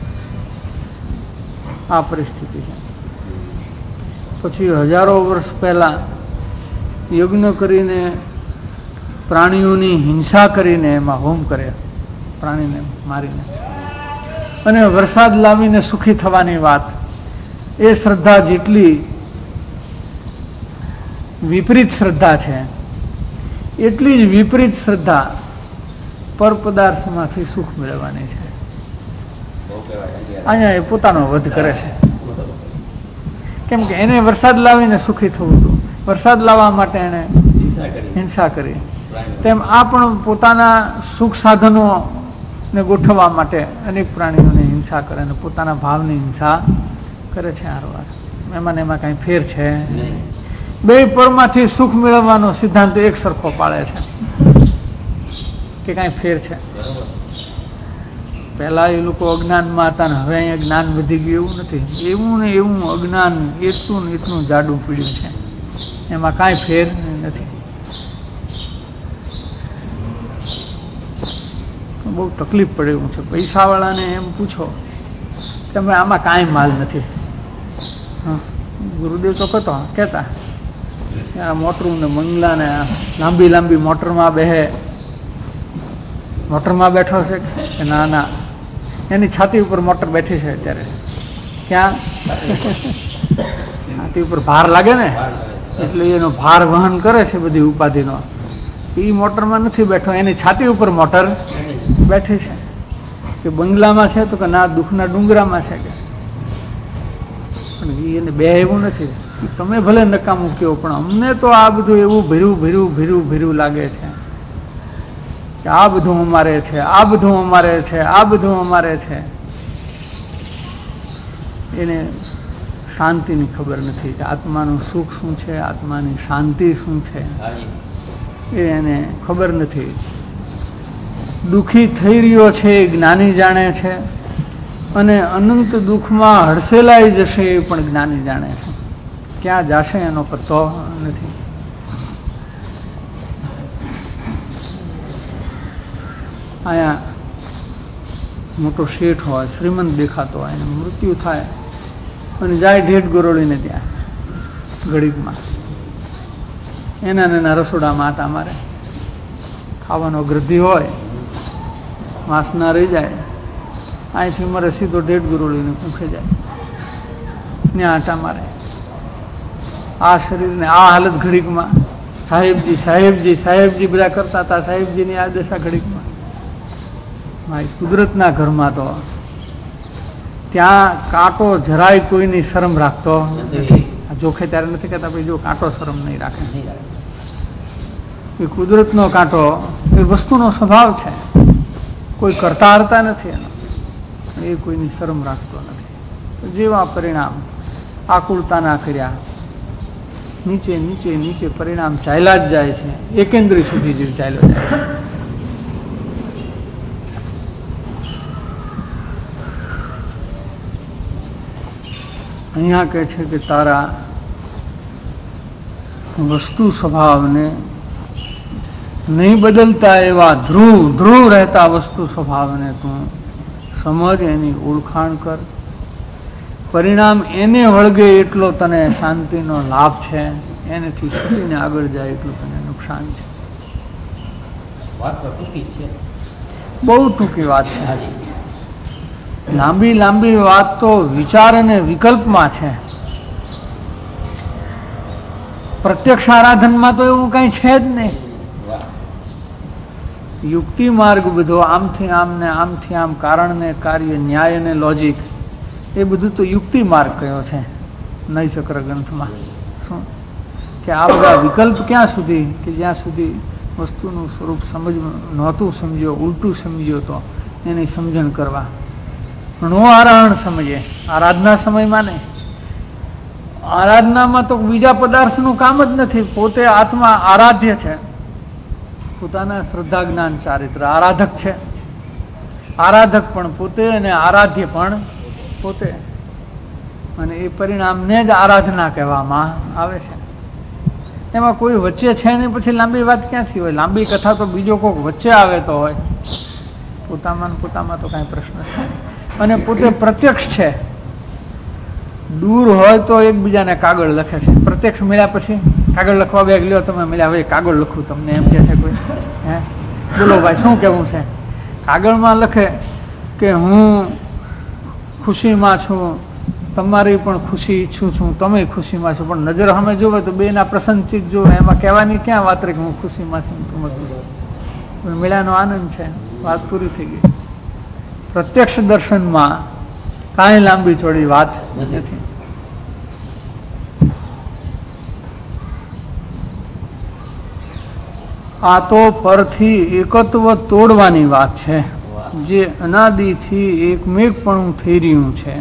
આ પરિસ્થિતિ છે. પછી હજારો વર્ષ પહેલા યજ્ઞ કરીને પ્રાણીઓની હિંસા કરીને એમાં હોમ કરે, પ્રાણીને મારીને, અને વરસાદ લાવીને સુખી થવાની વાત, એ શ્રદ્ધા જેટલી વિપરીત શ્રદ્ધા છે એટલી જ વિપરીત શ્રદ્ધા પર પદાર્થમાંથી સુખ મેળવવાની છે. અહીંયા એ પોતાનો વધ કરે છે. કેમ કે એને વરસાદ લાવીને સુખી થવું હતું, વરસાદ લાવવા માટે એને હિંસા કરી. તેમ આ પણ પોતાના સુખ સાધનોને ગોઠવવા માટે અનેક પ્રાણીઓની હિંસા કરે અને પોતાના ભાવની હિંસા કરે છે. હારવાર એમાં ને એમાં કાંઈ ફેર છે. બે પરમાંથી સુખ મેળવવાનો સિદ્ધાંત એક સરખો પાળે છે કે કાંઈ ફેર છે. પહેલા એ લોકો અજ્ઞાનમાં હતા ને હવે અહીંયા જ્ઞાન વધી ગયું એવું નથી. એવું ને એવું અજ્ઞાન એટલું ને એટલું જાડું પીડ્યું છે, એમાં કાંઈ ફેર નથી. બહુ તકલીફ પડે એવું છે. પૈસાવાળાને એમ પૂછો કે અમે આમાં કાંઈ માલ નથી. ગુરુદેવ તો કહેતા આ મોટરું ને બંગલા ને લાંબી લાંબી મોટરમાં બેઠો છે કે ના ના, એની છાતી ઉપર મોટર બેઠી છે અત્યારે. ક્યાં? છાતી ઉપર ભાર લાગે ને એટલે એનો ભાર વહન કરે છે બધી ઉપાધિનો. એ મોટરમાં નથી બેઠો, એની છાતી ઉપર મોટર બેઠી છે. કે બંગલામાં છે તો કે ના, દુઃખના ડુંગરામાં છે કે. પણ એને બે એવું નથી. તમે ભલે નકામું કહો પણ અમને તો આ બધું એવું ભીરું લાગે છે કે આ બધું અમારે છે, આ બધું અમારે છે, આ બધું અમારે છે. એને શાંતિની ખબર નથી કે આત્માનું સુખ શું છે, આત્માની શાંતિ શું છે એ એને ખબર નથી. દુઃખી થઈ રહ્યો છે એ જ્ઞાની જાણે છે, અને અનંત દુઃખમાં હડસેલાઈ જશે એ પણ જ્ઞાની જાણે છે. ક્યાં જશે એનો પત્તો નથી. અહીંયા મોટો શેઠ હોય, શ્રીમંત દેખાતો હોય, એને મૃત્યુ થાય અને જાય ઢેઢ ગરોળીને ત્યાં ઘડીકમાં એના એના રસોડામાં આટા મારે. ખાવાનો ગૃદ્ધિ હોય, વાસના રહી જાય, અહીંથી મરે સીધો ઢેઢ ગરોળીને પૂંખે જાય, ત્યાં આટા મારે. આ શરીરને આ હાલત ઘડીકમાં સાહેબજી સાહેબજી સાહેબજી બધા કરતા હતા. સાહેબજીની આ દશા ઘડીકમાં. ભાઈ કુદરતના ઘરમાં તો ત્યાં કાંટો જરાય કોઈની શરમ રાખતો નથી. જોખે ત્યારે નથી કહેતા ભાઈ જો કાંટો શરમ નહીં રાખે. એ કુદરતનો કાંટો એ વસ્તુનો સ્વભાવ છે, કોઈ કરતા હરતા નથી એનો, એ કોઈની શરમ રાખતો નથી. જેવા પરિણામ આકુળતાના કર્યા, નીચે નીચે નીચે પરિણામ ચાલ્યા જ જાય છે. એકેન્દ્રી સુધી જીવ ચાલ્યો જાય છે. અહીંયા કહે છે કે તારા વસ્તુ સ્વભાવને નહીં બદલતા એવા ધ્રુવ ધ્રુવ રહેતા વસ્તુ સ્વભાવને તું સમજ, એની ઓળખાણ કર. પરિણામ એને વળગે એટલો તને શાંતિનો લાભ છે, એનેથી છૂટીને આગળ જાય એટલું તને નુકસાન છે. બહુ ટૂંકી વાત છે. લાંબી લાંબી વાત તો વિચાર અને વિકલ્પમાં છે. પ્રત્યક્ષ આરાધનમાં તો એવું કઈ છે જ નહીં. યુક્તિ માર્ગ બધો આમથી આમ ને આમથી આમ, કારણ ને કાર્ય, ન્યાય અને લોજિક, એ બધું તો યુક્તિ માર્ગ કયો છે નૈચક્ર ગ્રંથમાં. શું કે આ બધા વિકલ્પ ક્યાં સુધી કે જ્યાં સુધી વસ્તુનું સ્વરૂપ સમજ નહોતું સમજ્યો, ઉલટું સમજ્યો તો એની સમજણ કરવા. નો આરાહણ સમજે આરાધના સમયમાં નહીં. આરાધનામાં તો બીજા પદાર્થનું કામ જ નથી. પોતે આત્મા આરાધ્ય છે, પોતાના શ્રદ્ધા જ્ઞાન ચારિત્ર આરાધક છે. આરાધક પણ પોતે અને આરાધ્ય પણ પોતે, અને એ પરિણામને જ આરાધના કહેવામાં આવે છે. એમાં કોઈ વચ્ચે છે ને પછી લાંબી વાત ક્યાંથી હોય? લાંબી કથા તો બીજો કોઈક વચ્ચે આવે તો હોય. પોતામાં તો કાંઈ પ્રશ્ન છે. અને પોતે પ્રત્યક્ષ છે. દૂર હોય તો એકબીજાને કાગળ લખે છે. પ્રત્યક્ષ મળ્યા પછી કાગળ લખવા બેગ લ્યો તમે, મળ્યા હવે કાગળ લખું તમને એમ કે છે કોઈ? હે બોલો ભાઈ શું કેવું છે? કાગળમાં લખે કે હું ખુશીમાં છું, તમારી પણ ખુશી ઈચ્છું છું, તમે ખુશીમાં છો. પણ નજર સામે જોવે તો બેના પ્રસન્નચિત જોવે, એમાં કહેવાની ક્યાં વાત રહી કે હું ખુશીમાં છું, તમે ખુશી. મેળાનો આનંદ છે, વાત પૂરી થઈ ગઈ. પ્રત્યક્ષ દર્શનમાં કાંઈ લાંબી ચોડી વાત નથી. આ તો પરથી એકત્વ તોડવાની વાત છે, જે અનાદિથી એકમેકપણું થઈ રહ્યું છે,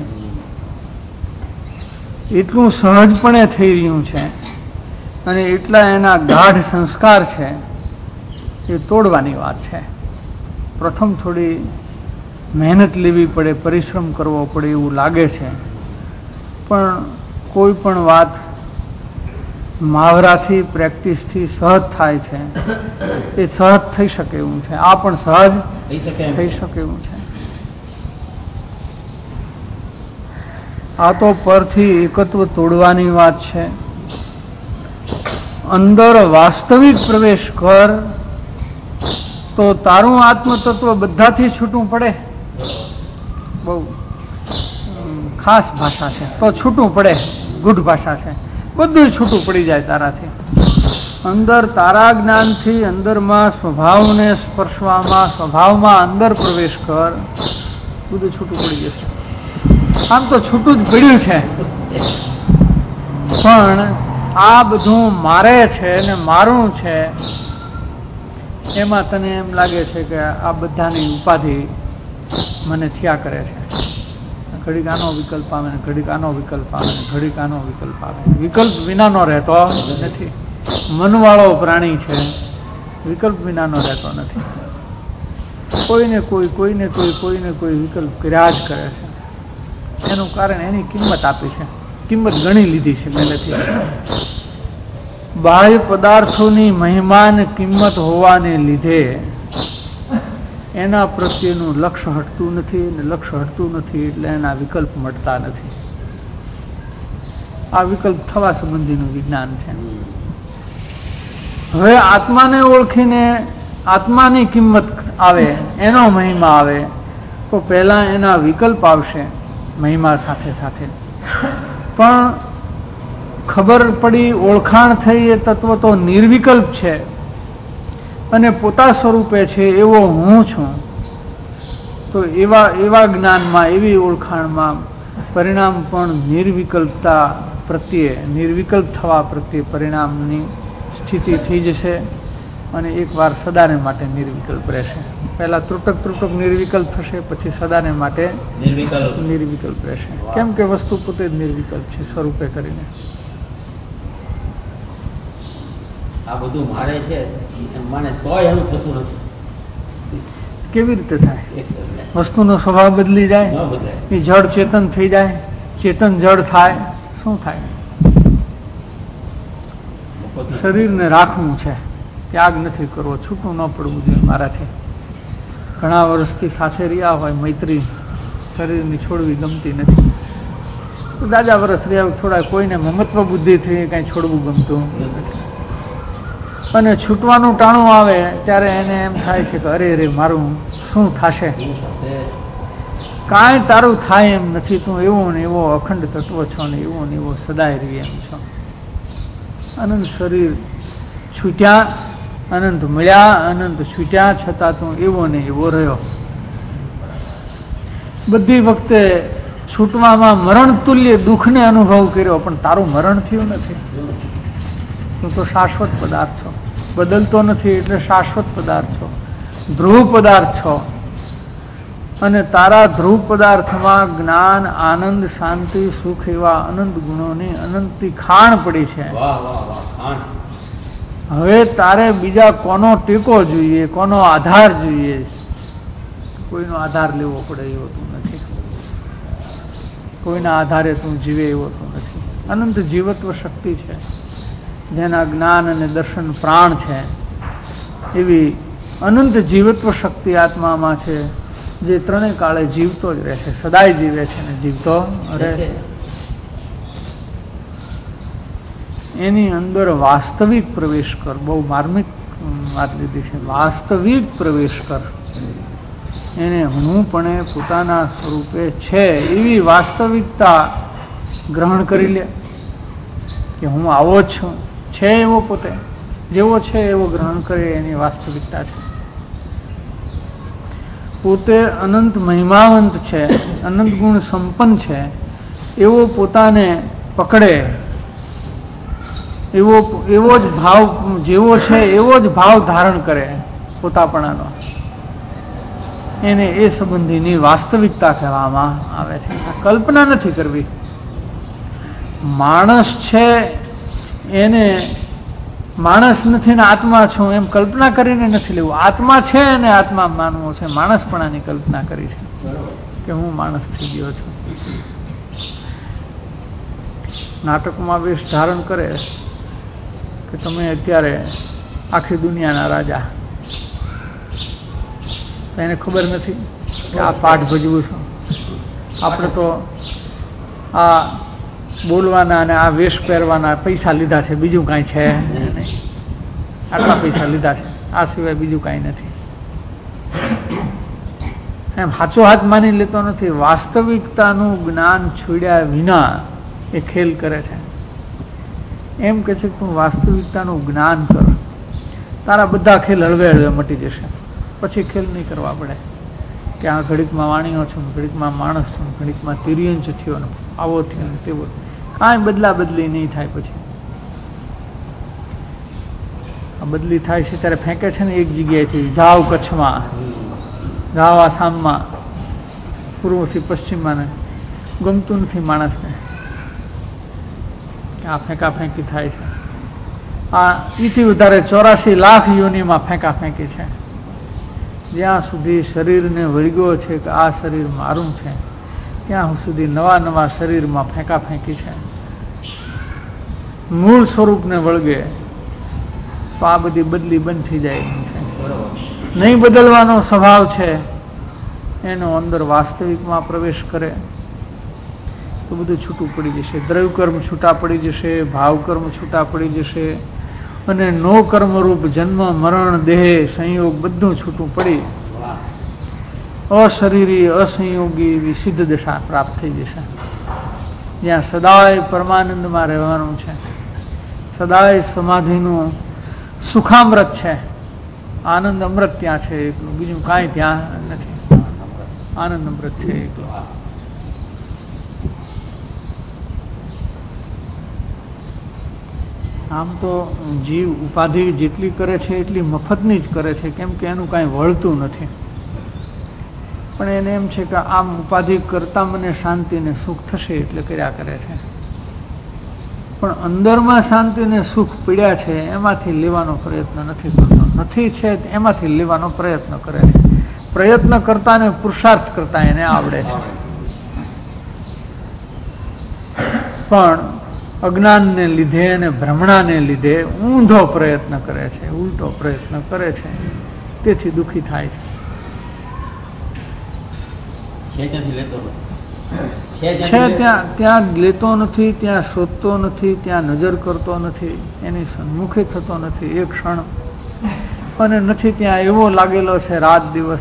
એટલું સહજપણે થઈ રહ્યું છે, અને એટલા એના ગાઢ સંસ્કાર છે, એ તોડવાની વાત છે. પ્રથમ થોડી મહેનત લેવી પડે, પરિશ્રમ કરવો પડે એવું લાગે છે, પણ કોઈ પણ વાત મહાવરાથી, પ્રેક્ટિસથી સહજ થાય છે. એ સહજ થઈ શકે એવું છે. આ પણ સહજ થઈ શકે એવું છે. આ તો પરથી એકત્વ તોડવાની વાત છે. અંદર વાસ્તવિક પ્રવેશ કર તો તારું આત્મતત્વ બધાથી છૂટું પડે. બહુ ખાસ ભાષા છે, તો છૂટું પડે. ગુઢ ભાષા છે. બધું છૂટું પડી જાય તારાથી. અંદર તારા જ્ઞાનથી અંદરમાં સ્વભાવને સ્પર્શવામાં, સ્વભાવમાં અંદર પ્રવેશ કર, બધું છૂટું પડી જશે. આમ તો છૂટું જ પડ્યું છે, પણ આ બધું મારે છે ને મારું છે, એમાં તને એમ લાગે છે કે આ બધાની ઉપાધિ મને થયા કરે છે. ઘડીક આનો વિકલ્પ આવે ને ઘડીક આનો વિકલ્પ આવે ને ઘડીક આનો વિકલ્પ આવે. વિકલ્પ વિનાનો રહેતો નથી. મનવાળો પ્રાણી છે, વિકલ્પ વિનાનો રહેતો નથી. કોઈને કોઈ વિકલ્પ કર્યા જ કરે છે. એનું કારણ એની કિંમત આપી છે, કિંમત ગણી લીધી છે પહેલેથી. બાહ્ય પદાર્થોની મહિમાન કિંમત હોવાને લીધે એના પ્રત્યેનું લક્ષ્ય હટતું નથી, અને લક્ષ્ય હટતું નથી એટલે એના વિકલ્પ મળતા નથી. આ વિકલ્પ થવા સંબંધીનું વિજ્ઞાન છે. હવે આત્માને ઓળખીને આત્માની કિંમત આવે, એનો મહિમા આવે, તો પહેલા એના વિકલ્પ આવશે મહિમા સાથે સાથે. પણ ખબર પડી, ઓળખાણ થઈ, એ તત્વ તો નિર્વિકલ્પ છે અને પોતા સ્વરૂપે છે એવો હું છું. તો એવા જ્ઞાનમાં, એવી ઓળખાણમાં પરિણામ પણ નિર્વિકલ્પતા પ્રત્યે, નિર્વિકલ્પ થવા પ્રત્યે પરિણામની સ્થિતિ થઈ જશે અને એકવાર સદાને માટે નિર્વિકલ્પ રહેશે. પહેલા ત્રુટક નિર્વિકલ્પ થશે, પછી સદાને માટે નિર્વિકલ્પ રહેશે. કેમ કે વસ્તુ પોતે જ નિર્વિકલ્પ છે સ્વરૂપે કરીને.
આ બધું મારે છે મને તોય એનું થતું નથી.
કેવી રીતે થાય? વસ્તુનો સ્વભાવ બદલી જાય, એ જળ ચેતન થઈ જાય, ચેતન જળ થાય, શું થાય? શરીરને રાખવું છે, ત્યાગ નથી કરવો, છૂટું ન પડવું જોઈએ મારાથી. ઘણા વર્ષથી સાથે રહ્યા હોય મૈત્રી, શરીરની છોડવી ગમતી નથી. દાદા વર્ષ રહ્યા થોડા, કોઈને મમત્વ બુદ્ધિ થઈ કઈ છોડવું ગમતું નથી. અને છૂટવાનું ટાણું આવે ત્યારે એને એમ થાય છે કે અરે મારું શું થશે? કાંઈ તારું થાય એમ નથી, તું એવો ને એવો અખંડ તત્વ છો ને એવો ને એવો સદાય રહી એમ છો. અનંત શરીર છૂટ્યા, અનંત મળ્યા, અનંત છૂટ્યા, છતાં તું એવો ને એવો રહ્યો. બધી વખતે છૂટવામાં મરણ તુલ્ય દુઃખને અનુભવ કર્યો, પણ તારું મરણ થયું નથી. તું તો શાશ્વત પદાર્થ છો, બદલતો નથી એટલે શાશ્વત પદાર્થ છો, ધ્રુવ પદાર્થ છો. અને તારા ધ્રુવ પદાર્થમાં જ્ઞાન, આનંદ, શાંતિ, સુખ એવા અનંત ગુણોની અનંતની ખાણ પડી છે. હવે તારે બીજા કોનો ટેકો જોઈએ, કોનો આધાર જોઈએ? કોઈનો આધાર લેવો પડે એવો તું નથી. કોઈના આધારે તું જીવે એવો તું નથી. અનંત જીવત્વ શક્તિ છે, જેના જ્ઞાન અને દર્શન પ્રાણ છે, એવી અનંત જીવત્વ શક્તિ આત્મામાં છે, જે ત્રણેય કાળે જીવતો જ રહે છે, સદાય જીવે છે ને જીવતો રહે છે. એની અંદર વાસ્તવિક પ્રવેશ કર. બહુ માર્મિક વાત લીધી છે. વાસ્તવિક પ્રવેશ કર. એને હું પણ પોતાના સ્વરૂપે છે એવી વાસ્તવિકતા ગ્રહણ કરી લે કે હું આવો જ છું, છે એવો, પોતે જેવો છે એવો ગ્રહણ કરે, એની વાસ્તવિકતા છે. પોતે અનંત મહિમાવંત છે, અનંત ગુણ સંપન્ન છે, એવો પોતાને પકડે, એવો જ ભાવ, જેવો છે એવો જ ભાવ ધારણ કરે પોતાપણાનો, એને એ સંબંધીની વાસ્તવિકતા કહેવામાં આવે છે. કલ્પના નથી કરવી. માણસ છે એને માણસ નથી ને આત્મા છું એમ કલ્પના કરીને નથી લેવું. આત્મા છે અને આત્મા માનવો છે. માણસપણાની કલ્પના કરી છે કે હું માણસ થઈ ગયો છું. નાટકમાં વેશ ધારણ કરે કે તમે અત્યારે આખી દુનિયાના રાજા, એને ખબર નથી કે આ પાઠ ભજવું છું. આપણે તો આ બોલવાના અને આ વેશ પહેરવાના પૈસા લીધા છે, બીજું કાંઈ છે નહીં. આટલા પૈસા લીધા છે, આ સિવાય બીજું કાંઈ નથી. એમ હાચો હાથ માની લેતો નથી. વાસ્તવિકતાનું જ્ઞાન છોડ્યા વિના એ ખેલ કરે છે. એમ કે છે કે તું વાસ્તવિકતાનું જ્ઞાન કર, તારા બધા ખેલ હળવે હળવે મટી જશે. પછી ખેલ નહીં કરવા પડે કે આ ઘડીકમાં વાણીઓ છું, ઘડીકમાં માણસ છું, ઘડીકમાં તિર્યંચ થયો ને આવો થયો ને તેવો. કાંઈ બદલા બદલી નહીં થાય. પછી આ બદલી થાય છે ત્યારે ફેંકે છે ને એક જગ્યાએથી, જાઓ કચ્છમાં, જાઓ આસામમાં, પૂર્વથી પશ્ચિમમાં ને ગમતું નથી માણસને. આ ફેંકાફેંકી થાય છે. આ એથી વધારે 84 લાખ યોનિમાં ફેંકાફેંકી છે. જ્યાં સુધી શરીરને વળગ્યો છે કે આ શરીર મારું છે, ત્યાં સુધી નવા નવા શરીરમાં ફેંકાફેંકી છે. મૂળ સ્વરૂપને વળગે તો આ બધી બદલી બંધ થઈ જાય છે. નહીં બદલવાનો સ્વભાવ છે એનો અંદર વાસ્તવિકમાં પ્રવેશ કરે તો બધું છૂટું પડી જશે. દ્રવ્ય કર્મ છૂટા પડી જશે, ભાવ કર્મ છૂટા પડી જશે, અને નો કર્મરૂપ જન્મ મરણ દેહ સંયોગ બધું છૂટું પડી અશરીરી અસંયોગી એવી સિદ્ધ દશા પ્રાપ્ત થઈ જશે, જ્યાં સદાય પરમાનંદમાં રહેવાનું છે. સદાય સમાધિનું સુખામૃત છે. આનંદ અમૃત ત્યાં છે એકલું, બીજું કાંઈ ત્યાં નથી. આનંદ અમૃત છે એકલું. આમ તો જીવ ઉપાધિ જેટલી કરે છે એટલી મફતની જ કરે છે, કેમ કે એનું કાંઈ વળતું નથી. પણ એને એમ છે કે આમ ઉપાધિ કરતા મને શાંતિ ને સુખ થશે એટલે કર્યા કરે છે. પણ અંદરમાં શાંતિ ને સુખ પીડ્યા છે એમાંથી લેવાનો પ્રયત્ન નથી કરતો. નથી છે એમાંથી લેવાનો પ્રયત્ન કરે છે. પ્રયત્ન કરતા ને પુરુષાર્થ કરતા એને આવડે છે, પણ અજ્ઞાનને લીધે અને ભ્રમણાને લીધે ઊંધો પ્રયત્ન કરે છે, ઉલટો પ્રયત્ન કરે છે, તેથી દુઃખી થાય છે. ત્યાં લેતો નથી, ત્યાં શોધતો નથી, ત્યાં નજર કરતો નથી, એની સન્મુખે થતો નથી એક ક્ષણ, અને નથી ત્યાં એવો લાગેલો છે રાત દિવસ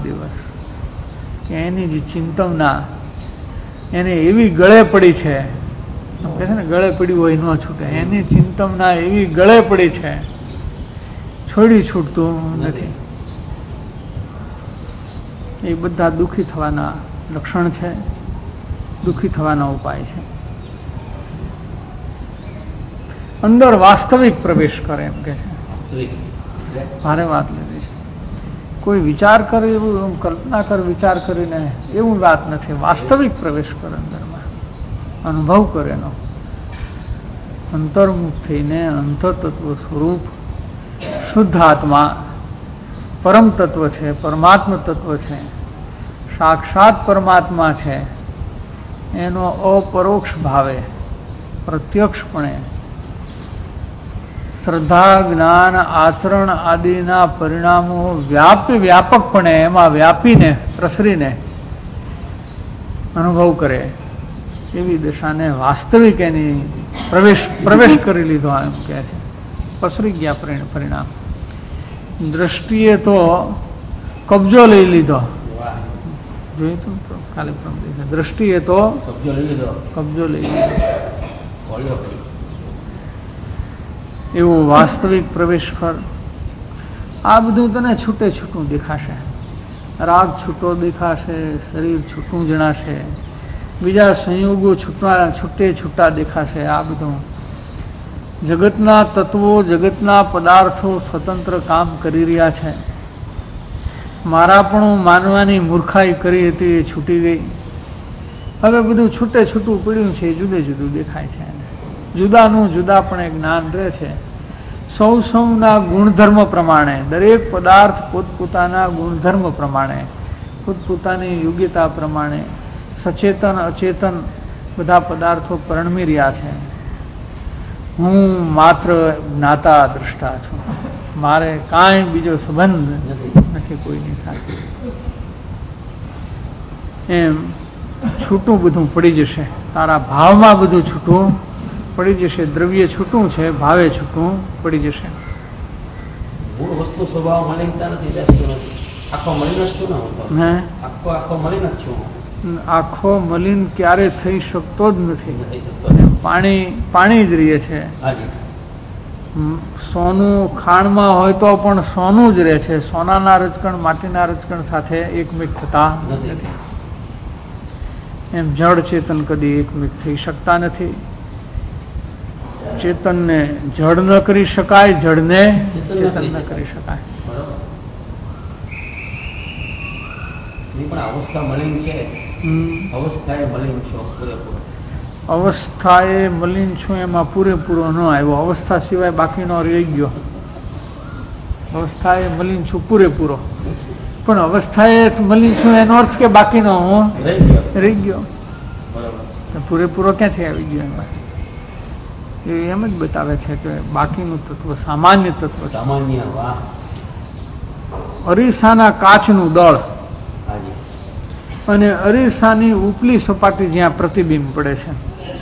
કે એની જે ચિંતવના એને એવી ગળે પડી છે, કહે છે ને ગળે પડી હોય ન છૂટે, એની ચિંતવના એવી ગળે પડી છે છૂટતું નથી. એ બધા દુઃખી થવાના લક્ષણ છે, દુઃખી થવાના ઉપાય છે. અંદર વાસ્તવિક પ્રવેશ કરે એમ કે છે. ભારે વાત લીધી છે. કોઈ વિચાર કરે એવું કલ્પના કર વિચાર કરીને એવું વાત નથી. વાસ્તવિક પ્રવેશ કરે અંદરમાં, અનુભવ કરે એનો, અંતર્મુખ થઈને અંતરતત્વ સ્વરૂપ શુદ્ધ આત્મા પરમ તત્વ છે, પરમાત્મ તત્વ છે, સાક્ષાત પરમાત્મા છે, એનો અપરોક્ષ ભાવે પ્રત્યક્ષપણે શ્રદ્ધા જ્ઞાન આચરણ આદિના પરિણામો વ્યાપકપણે એમાં વ્યાપીને પ્રસરીને અનુભવ કરે એવી દશાને વાસ્તવિક એની પ્રવેશ કરી લીધો એમ કહે છે. પસરી ગયા પરિણામ. દ્રષ્ટિએ તો કબજો લઈ લીધો, જોયું તું તો કાલે દ્રષ્ટિએ તો કબજો લઈ લીધો. એવું વાસ્તવિક પ્રવેશ કર. આ બધું તને છૂટે છૂટું દેખાશે. રાગ છૂટો દેખાશે, શરીર છૂટું જણાશે, બીજા સંયોગો છૂટે છૂટા દેખાશે. આ બધું જગતના તત્વો, જગતના પદાર્થો સ્વતંત્ર કામ કરી રહ્યા છે. મારાપણું માનવાની મૂર્ખાઈ કરી હતી એ છૂટી ગઈ. હવે બધું છૂટે છૂટું પડ્યું છે, જુદે જુદું દેખાય છે. જુદાનું જુદા પણ એક જ્ઞાન રહે છે. સૌના ગુણધર્મ પ્રમાણે, દરેક પદાર્થ પોતપોતાના ગુણધર્મ પ્રમાણે, પોતપોતાની યોગ્યતા પ્રમાણે સચેતન અચેતન બધા પદાર્થો પરિણમી રહ્યા છે. હું માત્ર જ્ઞાતા દ્રષ્ટા છું, મારે કાંઈ બીજો સંબંધ નથી કોઈની સાથે. એમ છૂટું બધું પડી જશે. તારા ભાવમાં બધું છૂટું પડી જશે. દ્રવ્ય છૂટું છે, ભાવે છૂટું પડી જશે.
મૂળ વસ્તુ સ્વભાવ મલિનતા નથી, આખો મલિન જ છું ને, આખો મલિન જ છું.
આખો મલિન ક્યારે થઈ શકતો જ નથી. પાણી જ રહે છે. સોનું ખાણમાં હોય તો પણ સોનું જ રહે છે. સોનાના રજકણ માટીના રજકણ સાથે એકમેક થતા નથી. એમ જળ ચેતન કદી એકમેક થઈ શકતા નથી. ચેતનને જડ ન કરી શકાય, જડને ચેતન ન કરી શકાય.
પણ અવસ્થા મલિન છે, અવસ્થાએ મલિન છો પૂરેપૂરો.
અવસ્થાએ મલિન છું એમાં પૂરેપૂરો ન આવ્યો, અવસ્થા સિવાય બાકીનો રહી ગયો. અવસ્થાએ મલિન છું પૂરેપૂરો, પણ અવસ્થાએ મલિન છું એનો અર્થ કે બાકીનો હું રહી ગયો. પૂરેપૂરો ક્યાંથી આવી ગયો? એમાં એમ જ બતાવે છે કે બાકીનું તત્વ સામાન્ય તત્વ.
સામાન્ય. વાહ.
અરીસાના કાચનું દળ અને અરીસાની ઉપલી સપાટી જ્યાં પ્રતિબિંબ પડે છે,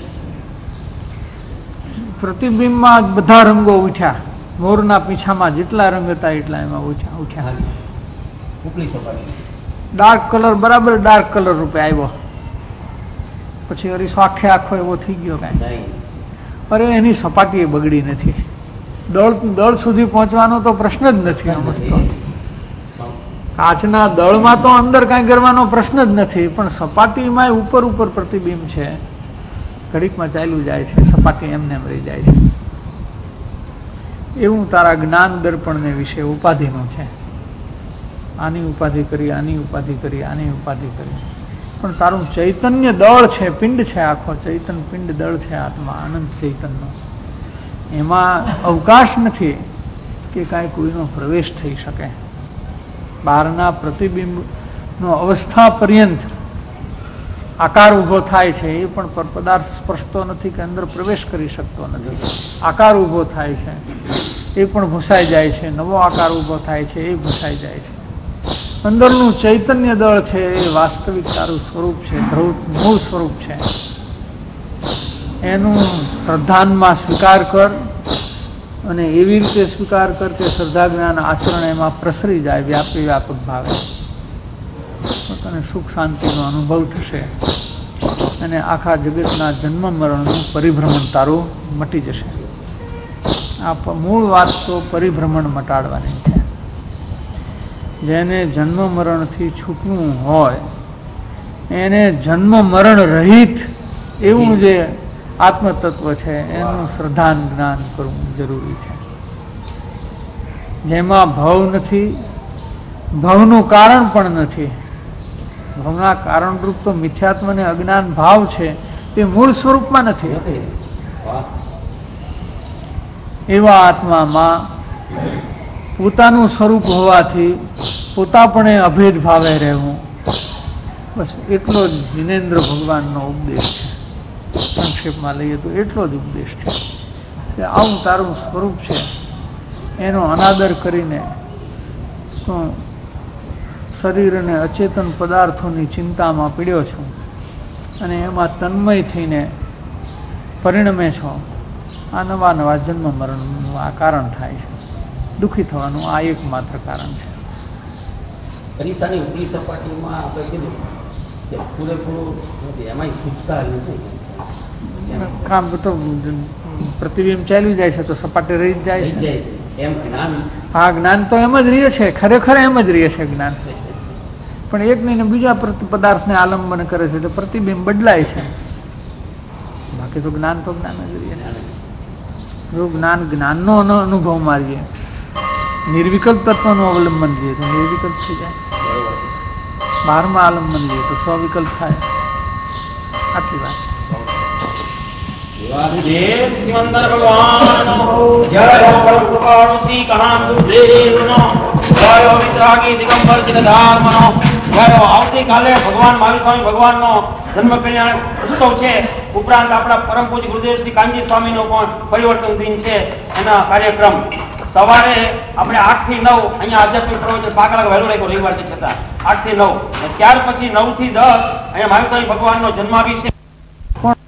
પ્રતિબિંબમાં બધા રંગો ઉઠ્યા. મોરના પીછામાં જેટલા રંગ હતા એટલા એમાં ઉઠ્યા.
ઉપલી સપાટી
ડાર્ક કલર બરાબર ડાર્ક કલર રૂપે આવ્યો. પછી અરીસો આખે આખો એવો થઈ ગયો કાંઈ? અરે એની સપાટી બગડી નથી. દળ સુધી પહોંચવાનો તો પ્રશ્ન જ નથી. સમજતો કાચના દળમાં તો અંદર કાંઈ કરવાનો પ્રશ્ન જ નથી, પણ સપાટીમાં ઉપર ઉપર પ્રતિબિંબ છે. ઘડીકમાં ચાલ્યું જાય છે, સપાટી એમને એમ રહી જાય છે. એવું તારા જ્ઞાન દર્પણને વિશે ઉપાધિનું છે. આની ઉપાધિ કરી, આની ઉપાધિ કરી, આની ઉપાધિ કરી, પણ તારું ચૈતન્ય દળ છે, પિંડ છે, આખો ચૈતન પિંડ દળ છે આત્મા, આનંદ ચૈતનનો. એમાં અવકાશ નથી કે કાંઈ કોઈનો પ્રવેશ થઈ શકે. બહારના પ્રતિબિંબનો અવસ્થા પર્યંત આકાર ઊભો થાય છે, એ પણ પદાર્થ સ્પર્શતો નથી કે અંદર પ્રવેશ કરી શકતો નથી. આકાર ઊભો થાય છે, એ પણ ભૂસાઈ જાય છે. નવો આકાર ઊભો થાય છે, એ ભૂસાઈ જાય છે. અંદરનું ચૈતન્ય દળ છે એ વાસ્તવિક તારું સ્વરૂપ છે, મૂળ સ્વરૂપ છે. એનું શ્રદ્ધાનમાં સ્વીકાર કર અને એવી રીતે સ્વીકાર કર કે શ્રદ્ધા જ્ઞાન આચરણ એમાં પ્રસરી જાય વ્યાપક ભાવે. તને સુખ શાંતિનો અનુભવ થશે અને આખા જગતના જન્મ મરણનું પરિભ્રમણ તારું મટી જશે. આ મૂળ વાત તો પરિભ્રમણ મટાડવાની છે. જેને જન્મ મરણથી છૂટવું હોય એને જન્મ મરણ રહિત એવું જે આત્મતત્વ છે એનું શ્રદ્ધાન જ્ઞાન કરવું જરૂરી છે. જેમાં ભવ નથી, ભવનું કારણ પણ નથી. ભવના કારણરૂપ તો મિથ્યાત્મ અને અજ્ઞાન ભાવ છે, તે મૂળ સ્વરૂપમાં નથી. એવા આત્મામાં પોતાનું સ્વરૂપ હોવાથી પોતાપણે અભેદ ભાવે રહેવું, બસ એટલો જ જિનેન્દ્ર ભગવાનનો ઉપદેશ છે. સંક્ષેપમાં લઈએ તો એટલો જ ઉપદેશ છે કે આવું તારું સ્વરૂપ છે, એનો અનાદર કરીને તું શરીર અને અચેતન પદાર્થોની ચિંતામાં પીડ્યો છો અને એમાં તન્મય થઈને પરિણમે છો. આ નવા નવા જન્મ મરણનું આ કારણ થાય છે. દુઃખી થવાનું આ એકમાત્ર કારણ છે.
અરીસાની ઉપલી સપાટીમાં આપણે કીધું કે પૂરેપૂરું એમાંય સુચતા
કામ તો પ્રતિબિંબ ચાલ્યું જાય છે તો સપાટી રહી જ જાય છે.
એમ જ્ઞાન,
હા જ્ઞાન તો એમ જ રહે છે, ખરેખર એમ જ રહે છે જ્ઞાન. પણ એક ને બીજા પદાર્થને આલંબન કરે છે તો પ્રતિબિંબ બદલાય છે. બાકી તો જ્ઞાન જ રહે છે. જો જ્ઞાનનો અનુભવ મારીએ, નિર્વિકલ્પ તત્વનું અવલંબન લઈએ તો નિર્વિકલ્પ થઈ જાય. બહારમાં આલંબન લઈએ તો સ્વવિકલ્પ થાય. આટલી વાત છે.
સિમંદર ભગવાન જય હો પરમ કૃપાળુ શ્રી કહાન ગુરુદેવનો જય હો વિતરાગી દિગંબર જિનધાર્મનો જય હો. આવતીકાલે ભગવાન મહાવીર સ્વામી ભગવાનનો જન્મ કલ્યાણ ઉત્સવ છે. ઉપરાંત આપણા પરમ પૂજ્ય ગુરુદેવ શ્રી કાનજી સ્વામીનો પણ પરિવર્તન દિન છે. એના કાર્યક્રમ સવારે આપણે 8 થી 9 અહીંયા આધ્યાત્મિક પ્રવચન પાકલાક વહેલું રાખ્યું રવિવારથી છતાં 8 થી 9, ત્યાર પછી 9 થી 10 અહીંયા મહાવીર સ્વામી ભગવાનનો જન્માભિષેક